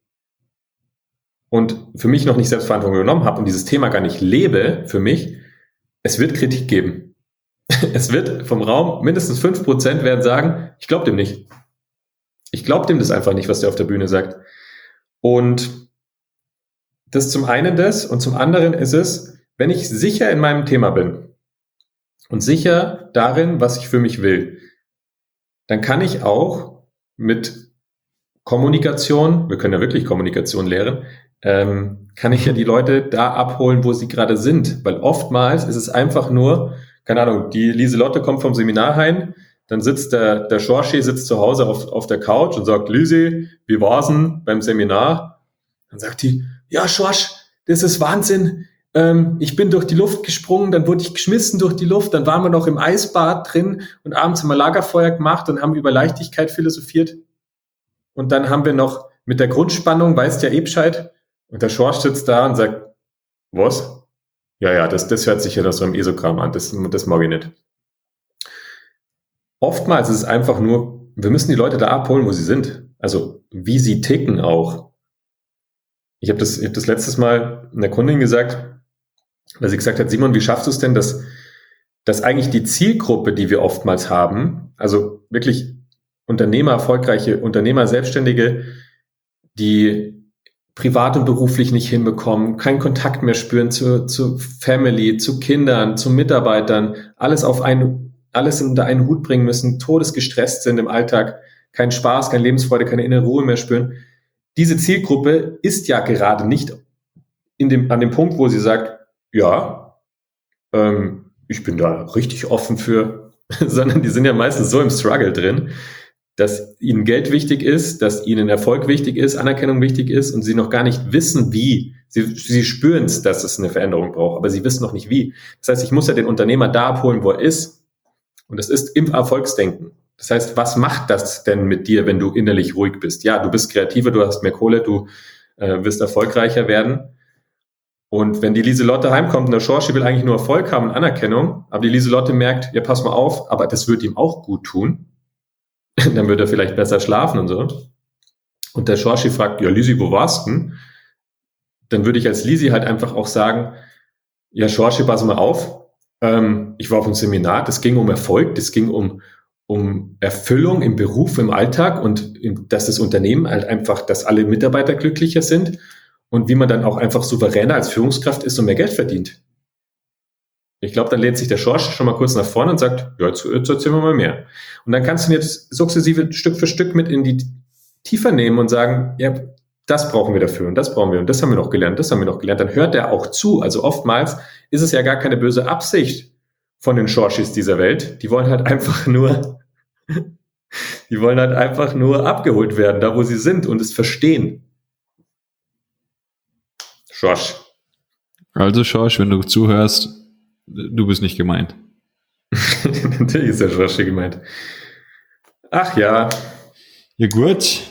und für mich noch nicht Selbstverantwortung genommen habe und dieses Thema gar nicht lebe für mich. Es wird Kritik geben. Es wird vom Raum mindestens fünf Prozent werden sagen, ich glaube dem nicht. Ich glaube dem das einfach nicht, was der auf der Bühne sagt. Und das ist zum einen das und zum anderen ist es, wenn ich sicher in meinem Thema bin und sicher darin, was ich für mich will, dann kann ich auch mit Kommunikation, wir können ja wirklich Kommunikation lehren, ähm, kann ich ja die Leute da abholen, wo sie gerade sind. Weil oftmals ist es einfach nur, keine Ahnung, die Lieselotte kommt vom Seminar heim, dann sitzt der, der Schorschi sitzt zu Hause auf, auf der Couch und sagt, Lisi, wie war's denn beim Seminar? Dann sagt die, ja Schorsch, das ist Wahnsinn. Ähm, ich bin durch die Luft gesprungen, dann wurde ich geschmissen durch die Luft, dann waren wir noch im Eisbad drin und abends haben wir Lagerfeuer gemacht und haben über Leichtigkeit philosophiert. Und dann haben wir noch mit der Grundspannung, weißt ja eh Bescheid, und der Schorsch sitzt da und sagt, was? Ja, ja, das, das hört sich ja nach so einem Esogramm an. Das, das mag ich nicht. Oftmals ist es einfach nur, wir müssen die Leute da abholen, wo sie sind. Also wie sie ticken auch. Ich habe das, ich hab das letztes Mal einer Kundin gesagt, weil sie gesagt hat, Simon, wie schaffst du es denn, dass, dass eigentlich die Zielgruppe, die wir oftmals haben, also wirklich Unternehmer, erfolgreiche Unternehmer, Selbstständige, die privat und beruflich nicht hinbekommen, keinen Kontakt mehr spüren zu, zu Family, zu Kindern, zu Mitarbeitern, alles auf einen, alles unter einen Hut bringen müssen, todesgestresst sind im Alltag, keinen Spaß, keine Lebensfreude, keine innere Ruhe mehr spüren. Diese Zielgruppe ist ja gerade nicht in dem, an dem Punkt, wo sie sagt, ja, ähm, ich bin da richtig offen für, sondern die sind ja meistens so im Struggle drin, dass ihnen Geld wichtig ist, dass ihnen Erfolg wichtig ist, Anerkennung wichtig ist und sie noch gar nicht wissen, wie. Sie, sie spüren es, dass es eine Veränderung braucht, aber sie wissen noch nicht wie. Das heißt, ich muss ja den Unternehmer da abholen, wo er ist. Und das ist im Erfolgsdenken. Das heißt, was macht das denn mit dir, wenn du innerlich ruhig bist? Ja, du bist kreativer, du hast mehr Kohle, du äh, wirst erfolgreicher werden. Und wenn die Lieselotte heimkommt und der Schorschi will eigentlich nur Erfolg haben und Anerkennung, aber die Lieselotte merkt, ja, pass mal auf, aber das wird ihm auch gut tun, dann wird er vielleicht besser schlafen und so. Und der Schorschi fragt, ja, Lisi, wo warst du denn? Dann würde ich als Lisi halt einfach auch sagen, ja, Schorschi, pass mal auf, ähm, ich war auf einem Seminar, das ging um Erfolg, das ging um, um Erfüllung im Beruf, im Alltag und dass das Unternehmen halt einfach, dass alle Mitarbeiter glücklicher sind und wie man dann auch einfach souveräner als Führungskraft ist und mehr Geld verdient. Ich glaube, dann lehnt sich der Schorsch schon mal kurz nach vorne und sagt, ja, jetzt, jetzt erzählen wir mal mehr. Und dann kannst du ihn jetzt sukzessive Stück für Stück mit in die Tiefe nehmen und sagen, ja, das brauchen wir dafür und das brauchen wir und das haben wir noch gelernt, das haben wir noch gelernt. Dann hört er auch zu. Also oftmals ist es ja gar keine böse Absicht von den Schorschis dieser Welt. Die wollen halt einfach nur, die wollen halt einfach nur abgeholt werden, da wo sie sind und es verstehen. Schorsch. Also Schorsch, wenn du zuhörst, du bist nicht gemeint. Natürlich ist der Schorschi gemeint. Ach ja. Ja gut.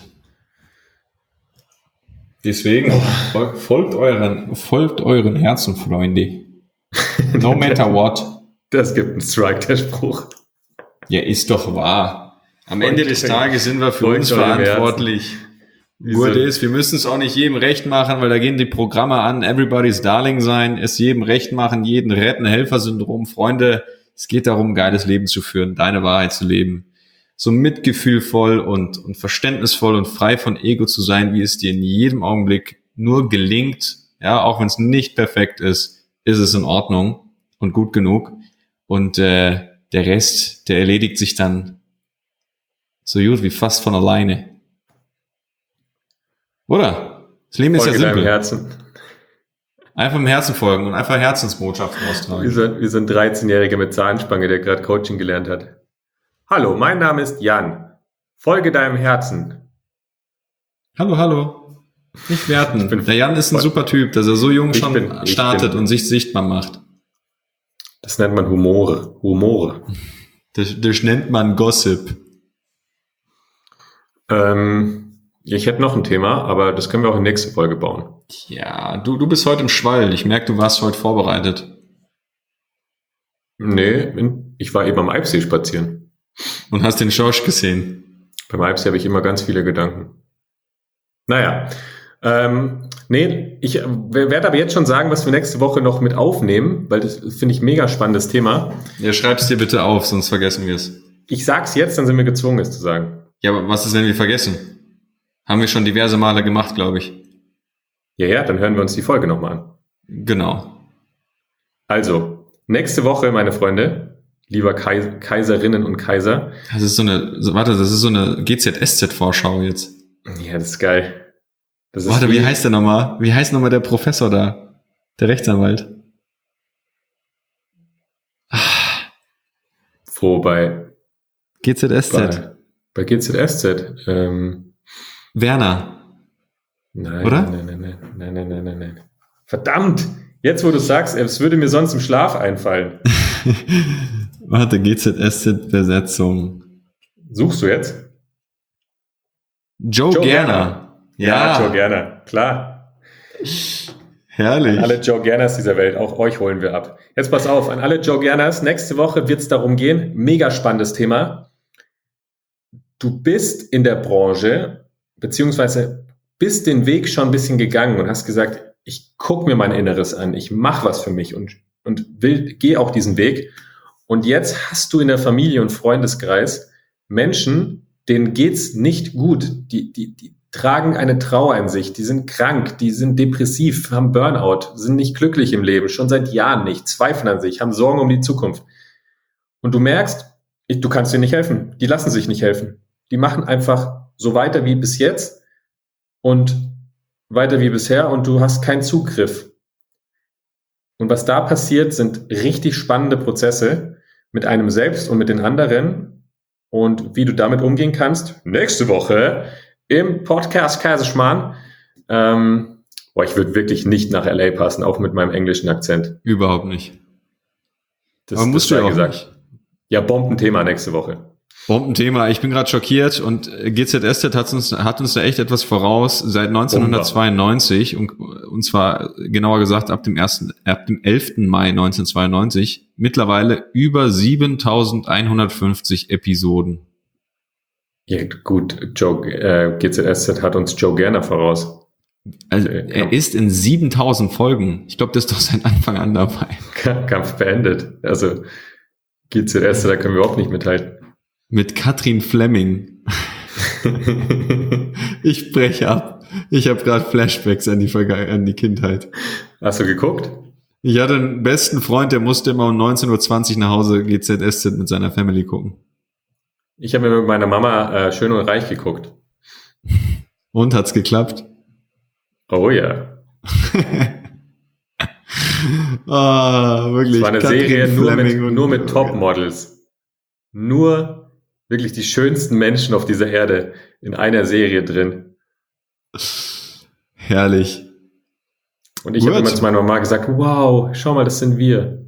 Deswegen oh. folgt euren, folgt euren Herzen, Freunde. No matter what. Das gibt einen Strike, der Spruch. Ja, ist doch wahr. Am Ende des Tages sind wir für folgt uns verantwortlich. Gut ist, wir müssen es auch nicht jedem recht machen, weil da gehen die Programme an, everybody's darling sein, es jedem recht machen, jeden retten, Helfersyndrom. Freunde, es geht darum, ein geiles Leben zu führen, deine Wahrheit zu leben. So mitgefühlvoll und, und verständnisvoll und frei von Ego zu sein, wie es dir in jedem Augenblick nur gelingt. Ja, auch wenn es nicht perfekt ist, ist es in Ordnung und gut genug. Und äh, der Rest, der erledigt sich dann so gut wie fast von alleine. Oder? Das Leben ist ja simpel. Herzen. Einfach im Herzen folgen und einfach Herzensbotschaften austragen. Wie so, wie so ein dreizehnjähriger mit Zahnspange, der gerade Coaching gelernt hat. Hallo, mein Name ist Jan. Folge deinem Herzen. Hallo, hallo. Nicht werten. Bin, der Jan ist ein super Typ, dass er so jung schon bin, startet bin, und sich sichtbar macht. Das nennt man Humore. Humore. Das, das nennt man Gossip. Ähm... Ich hätte noch ein Thema, aber das können wir auch in die nächste Folge bauen. Ja, du, du bist heute im Schwall. Ich merke, du warst heute vorbereitet. Nee, ich war eben am Eibsee spazieren. Und hast den Schorsch gesehen? Beim Eibsee habe ich immer ganz viele Gedanken. Naja, ähm, nee, ich werde aber jetzt schon sagen, was wir nächste Woche noch mit aufnehmen, weil das finde ich ein mega spannendes Thema. Ja, schreib's dir bitte auf, sonst vergessen wir es. Ich sag's jetzt, dann sind wir gezwungen, es zu sagen. Ja, aber was ist, wenn wir vergessen? Haben wir schon diverse Male gemacht, glaube ich. Ja, ja, dann hören wir uns die Folge nochmal an. Genau. Also, nächste Woche, meine Freunde, lieber Kais- Kaiserinnen und Kaiser. Das ist so eine, so, warte, das ist so eine G Z S Z-Vorschau jetzt. Ja, das ist geil. Das ist warte, wie, wie heißt der nochmal? Wie heißt nochmal der Professor da? Der Rechtsanwalt. Wo bei? G Z S Z. Bei, bei G Z S Z. Ähm, Werner. Nein, oder? Nein, nein, nein, nein, nein, nein, nein, nein. Verdammt! Jetzt, wo du sagst, es würde mir sonst im Schlaf einfallen. Warte, G Z S Z-Besetzung. Suchst du jetzt? Joe, Joe Gerner. Gerner. Ja. ja, Joe Gerner, klar. Herrlich. An alle Joe Gerners dieser Welt, auch euch holen wir ab. Jetzt pass auf, an alle Joe Gerners, nächste Woche wird es darum gehen, mega spannendes Thema. Du bist in der Branche, beziehungsweise bist den Weg schon ein bisschen gegangen und hast gesagt, ich gucke mir mein Inneres an, ich mache was für mich und, und will, gehe auch diesen Weg. Und jetzt hast du in der Familie und Freundeskreis Menschen, denen geht's nicht gut, die, die, die tragen eine Trauer in sich, die sind krank, die sind depressiv, haben Burnout, sind nicht glücklich im Leben, schon seit Jahren nicht, zweifeln an sich, haben Sorgen um die Zukunft. Und du merkst, ich, du kannst denen nicht helfen, die lassen sich nicht helfen. Die machen einfach so weiter wie bis jetzt und weiter wie bisher und du hast keinen Zugriff. Und was da passiert, sind richtig spannende Prozesse mit einem selbst und mit den anderen und wie du damit umgehen kannst, nächste Woche im Podcast Kaiserschmarrn. Ähm, boah, ich würde wirklich nicht nach L A passen, auch mit meinem englischen Akzent. Überhaupt nicht. Das, Aber musst du ja auch gesagt. nicht. Ja, Bombenthema nächste Woche. Bombenthema. Ich bin gerade schockiert und G Z S Z hat uns, hat uns da echt etwas voraus seit neunzehnhundertzweiundneunzig und, und zwar genauer gesagt ab dem ersten, ab dem elften Mai neunzehnhundertzweiundneunzig. Mittlerweile über siebentausendeinhundertfünfzig Episoden. Ja, gut, Joe, äh, G Z S Z hat uns Joe Gerner voraus. Also er ist in siebentausend Folgen. Ich glaube, das ist doch seit Anfang an dabei. Kampf beendet. Also G Z S Z, da können wir überhaupt nicht mithalten. Mit Katrin Fleming. Ich breche ab. Ich habe gerade Flashbacks an die Vergangen- an die Kindheit. Hast du geguckt? Ich hatte einen besten Freund, der musste immer um neunzehn Uhr zwanzig nach Hause G Z S Z mit seiner Family gucken. Ich habe mir mit meiner Mama äh, Schön und Reich geguckt. Und hat's geklappt? Oh ja. Ah, wirklich. Es war eine Katrin Serie nur mit, Fleming und- nur mit Topmodels. Nur wirklich die schönsten Menschen auf dieser Erde in einer Serie drin. Herrlich. Und ich Gut. habe immer zu meiner Mama gesagt, wow, schau mal, das sind wir.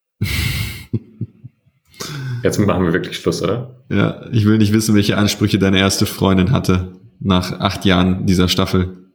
Jetzt machen wir wirklich Schluss, oder? Ja, ich will nicht wissen, welche Ansprüche deine erste Freundin hatte nach acht Jahren dieser Staffel.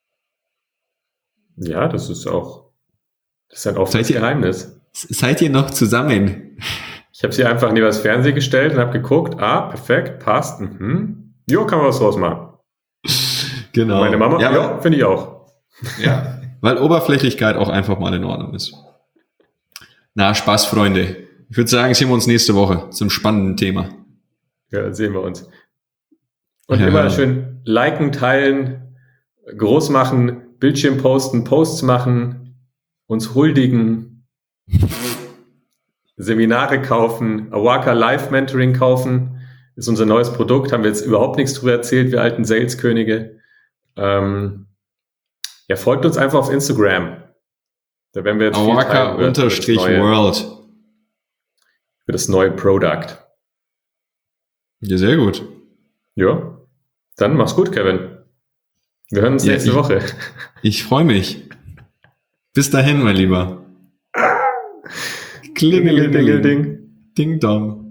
Ja, das ist auch, das ist ein offenes Seid ihr- Geheimnis. Seid ihr noch zusammen? Ich habe sie einfach neben das Fernseher gestellt und habe geguckt, ah, perfekt, passt, mhm. Jo, kann man was draus machen. Genau. Meine Mama, ja, ja, finde ich auch. ja, weil Oberflächlichkeit auch einfach mal in Ordnung ist. Na, Spaß, Freunde. Ich würde sagen, sehen wir uns nächste Woche zum spannenden Thema. Ja, dann sehen wir uns. Und Ja. immer schön liken, teilen, groß machen, Bildschirm posten, Posts machen, uns huldigen, Seminare kaufen, Awaka Live Mentoring kaufen, ist unser neues Produkt, haben wir jetzt überhaupt nichts drüber erzählt, wir alten Saleskönige. Ähm, ja, folgt uns einfach auf Instagram. Da werden wir jetzt viel teilen über- über das Awaka neue- World. Für das neue Product. Ja, sehr gut. Ja, dann mach's gut, Kevin. Wir hören uns Ja, nächste ich- Woche. Ich freue mich. Bis dahin, mein Lieber. Klingelingeling. Ding. Ding dong.